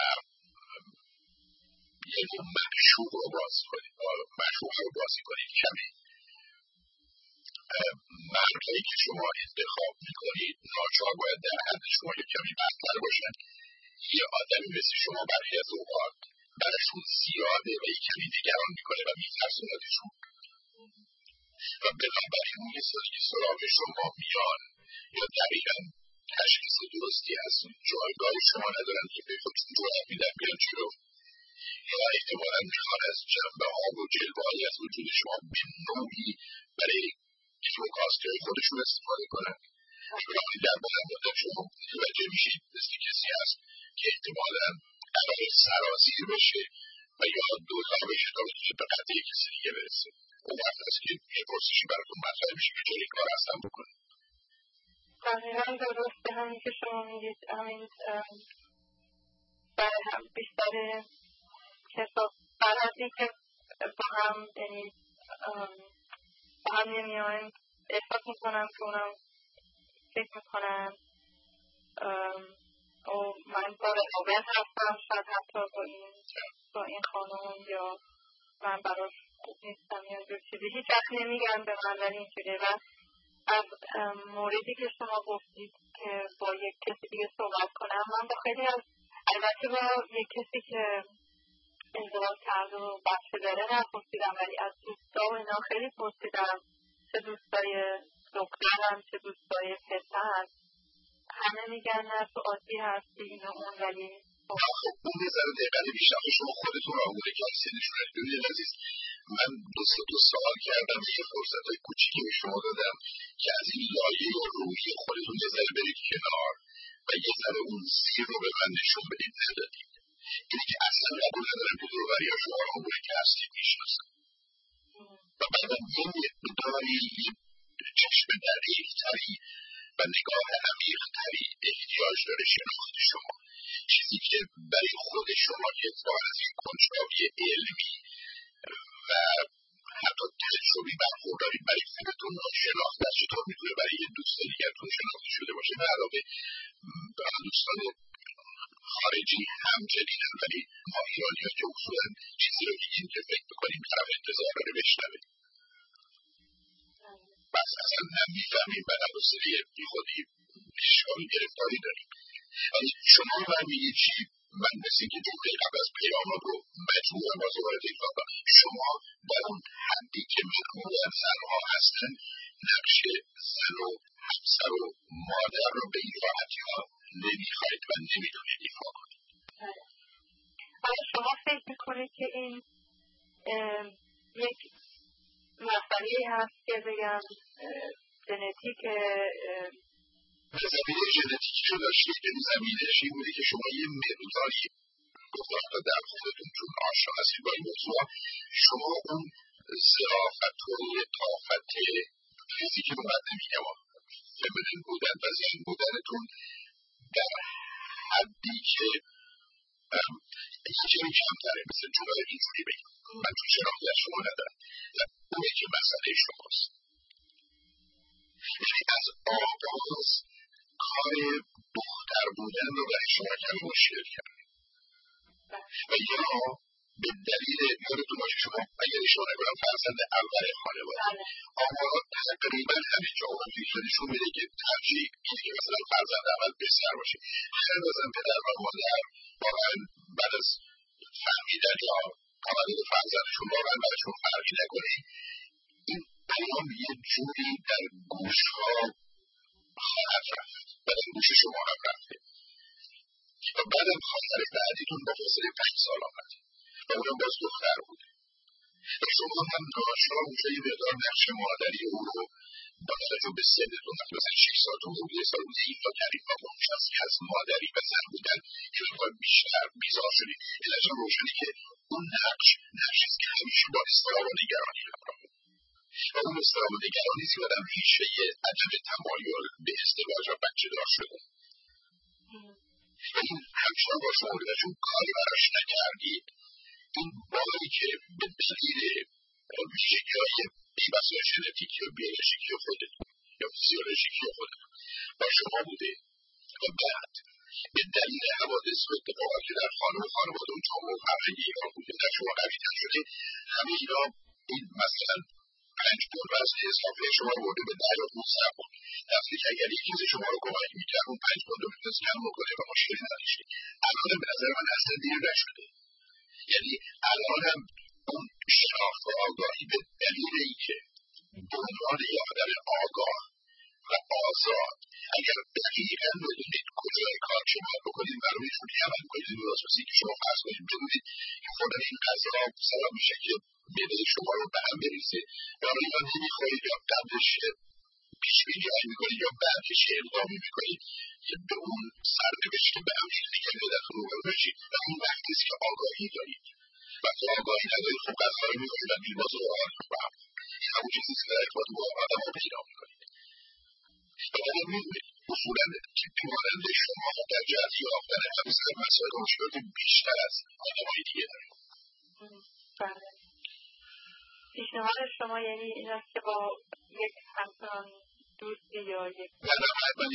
یه نوع معشوق رو بازی کنید، معشوق رو بازی کنید کمی. مردهایی که شما انتخاب میکنید ناچار باید در حد شما یه کمی برتر باشن. یه آدمی مثل شما برخی از اوقات برشون زیاده و یه کمی نگران میکنه و میترسوندشون و بنابراین اون کسانی که سراغ شما میان یا دقیقا تشخیص درستی از جایگاه شما ندارن که به خودشون جرأت میدن بیان جلو، یا احتمالا میخوان از جنبه ها و جلوه هایی از وجود شما به نوعی برای کاسته خودشون استفاده کنن. وقتی در بلند مدت شما متوجه میشید مثل کسی هست که احتمالا قرار سرازیر بشه و یا دوتا بشه تا بتونه به قطع کسی دیگه برسه. اون وقت هست که یه پرسشی براتون مطرح میشه که چرا این کار هستن بکنه. دقیقا درسته همین که شما میگید. همین برای هم بیشتر کسا فرضی که با هم یعنی با هم نمیایم احساس میکنم که اونم فکر میکنم من با رقابت هستم شاید حتی با این خانم یا من براش خوب نیستم یا جور چیزی هیچ وقت نمیگم به من ولی اینجوری. و از موردی که شما گفتید که با یک کسی دیگه صحبت کنم، من با خیلی از البته با یک کسی که ازدواج کرده و بچه داره نپرسیدم ولی از دوستا و اینا خیلی پرسیدم، چه دوستای دخترم چه دوستای پسر، همه میگن نه تو عادی هستی این و اون. ولی خب اون یه ذره دقیقه بیشتر شما خودتون رو آموده که هستی نشونید. ببینید عزیز، من دو سوال کردم و یه فرصت های کوچیکی به شما دادم که از این لایه روحی خودتون یه ذره برید کنار و یه ذره اون زیر رو به من نشون بدید. ندادید. اینه که اصلا قبول ندارم که دوربری ها شما رو آموده که هستی میشناسن و بعدم یه مقداری چشم دقیق‌تری و نگاه عمیق‌تری احتیاج داره شناخت شما. چیزی که برای خود شما که اتفاقا از این کنجکاوی علمی و حتی تجربی برخورداری برای خودتون شناخت از چطور میتونه برای یه دوست دیگرتون شناخته شده باشه. به علاوه دوستان خارجی همچنین هم، ولی ما ایرانی ها که اصولا چیزی رو میگیم که فکر میکنیم طرف انتظار رو بشنوه بس اصلا نمیفهمیم و نبسیده بی خودی اشکال گرفتاری داریم. ولی شما من میگید چی؟ من مثل که جمعه قبل از پیامات رو مجموعه بازوارد تکرار کنم. شما در اون حدی که معمولا زنها هستن نقش زن و همسر و مادر رو به این راحتی ها نمیخواید و نمیتونید ایفا کنید. آیا شما فکر میکنید که این یک مسئله هست که بگم ژنتیک زمینه ژنتیکی رو داشتید که زمینهش این بوده که شما یه مقداری گفتم تا در خودتون چون آشنا هستید با این موضوع شما اون ظرافت و لطافت فیزیکی رو من نمیگم فمینین بودن و زن بودنتون در حدی که یکی رو کمتره. مثل جمعه اینجوری بگیم من چون شناختی از شما ندارم و اونه که مسئله شماست. یعنی از آغاز کار دختر بودن رو برای شما کمی مشکل کرد و یا به دلیل یادتون باشه شما اگر اشاره کنم فرزند اول خانواده آمارات تقریبا همین جا و نشون میده که ترجیح اینه که مثلا فرزند اول پسر باشه. خیلی بازم پدر و مادر واقعا بعد از فهمیدن یا تولد فرزندشون واقعا براشون فرقی نکنه این پیام یه جوری در گوش ها خواهد رفت و در گوش شما هم رفته و بعدم خواهر بعدیتون با فاصله 5 سال آمد و اونم باز دختر بوده و شما هم ناچار اونجا یه مقدار نقش مادری او رو داخل توجه به سنتون وقتی مثلا 6 سالتون بود، 1 سال بود، این تعریف ها مشخصی از مادری و زن بودن که بخواد بیشتر بیزار شدید. علتش روشنی که اون نقشیست که همیشه با اضطراب و نگرانی همراه و اون اضطراب و نگرانی زیادم ریشه عدم تمایل به ازدواج و بچه دار شده. این همیشه با شما بوده چون کاری براش نکردید. این باری که به دلیل ویژگی‌های بی‌بسا ژنتیکی و بیولوژیکی خودتون یا فیزیولوژیکی خودتون با شما بوده و بعد به دلیل حوادث و اتفاقاتی که در خانه و خانواده و جامعه و فرهنگ ایران بوده در شما قوی‌تر شده. همه اینا این مثلا 5 پوند وزن اضافه شما رو برده به 10 یا 15 پوند. دفعه که اگر یکی از شما رو کمک می‌کرد اون 5 پوند رو می‌تونست کم بکنه و مشکلی نداشته. الان به نظر من اصلا دیر نشده. یعنی الان هم اون شناخت و آگاهی به دلیل اینکه به عنوان یه آدم آگاه و آزاد اگر دقیقاً بدونید کجای کار چه باید بکنید برای میتونید عمل کنید. این واسه که شما فرض کنید بدونید که خوردن این غذا سبب میشه که معده شما رو به هم بریزه برای یا نمیخورید یا قبلش پیش بینی میکنید یا بعدش اقدامی میکنید که به اون سرنوشت که به هم شده که بدتون رو بشید و اون وقتیست که آگاهی دارید. وقتی آگاهی ندارید خب غذا رو میخورید و بی‌باز و راحت می‌خورید. این همون چیزیست که در ارتباط با آدم ها پیدا میکنید. و اگر میدونید اصولاً تیپی مانند شما در جهت یافتن همسر مسائل و مشکلات بیشتر از آدم‌های دیگه دارید. بله. پیشنهاد شما یعنی این است که با یک همسان دوستی یا یک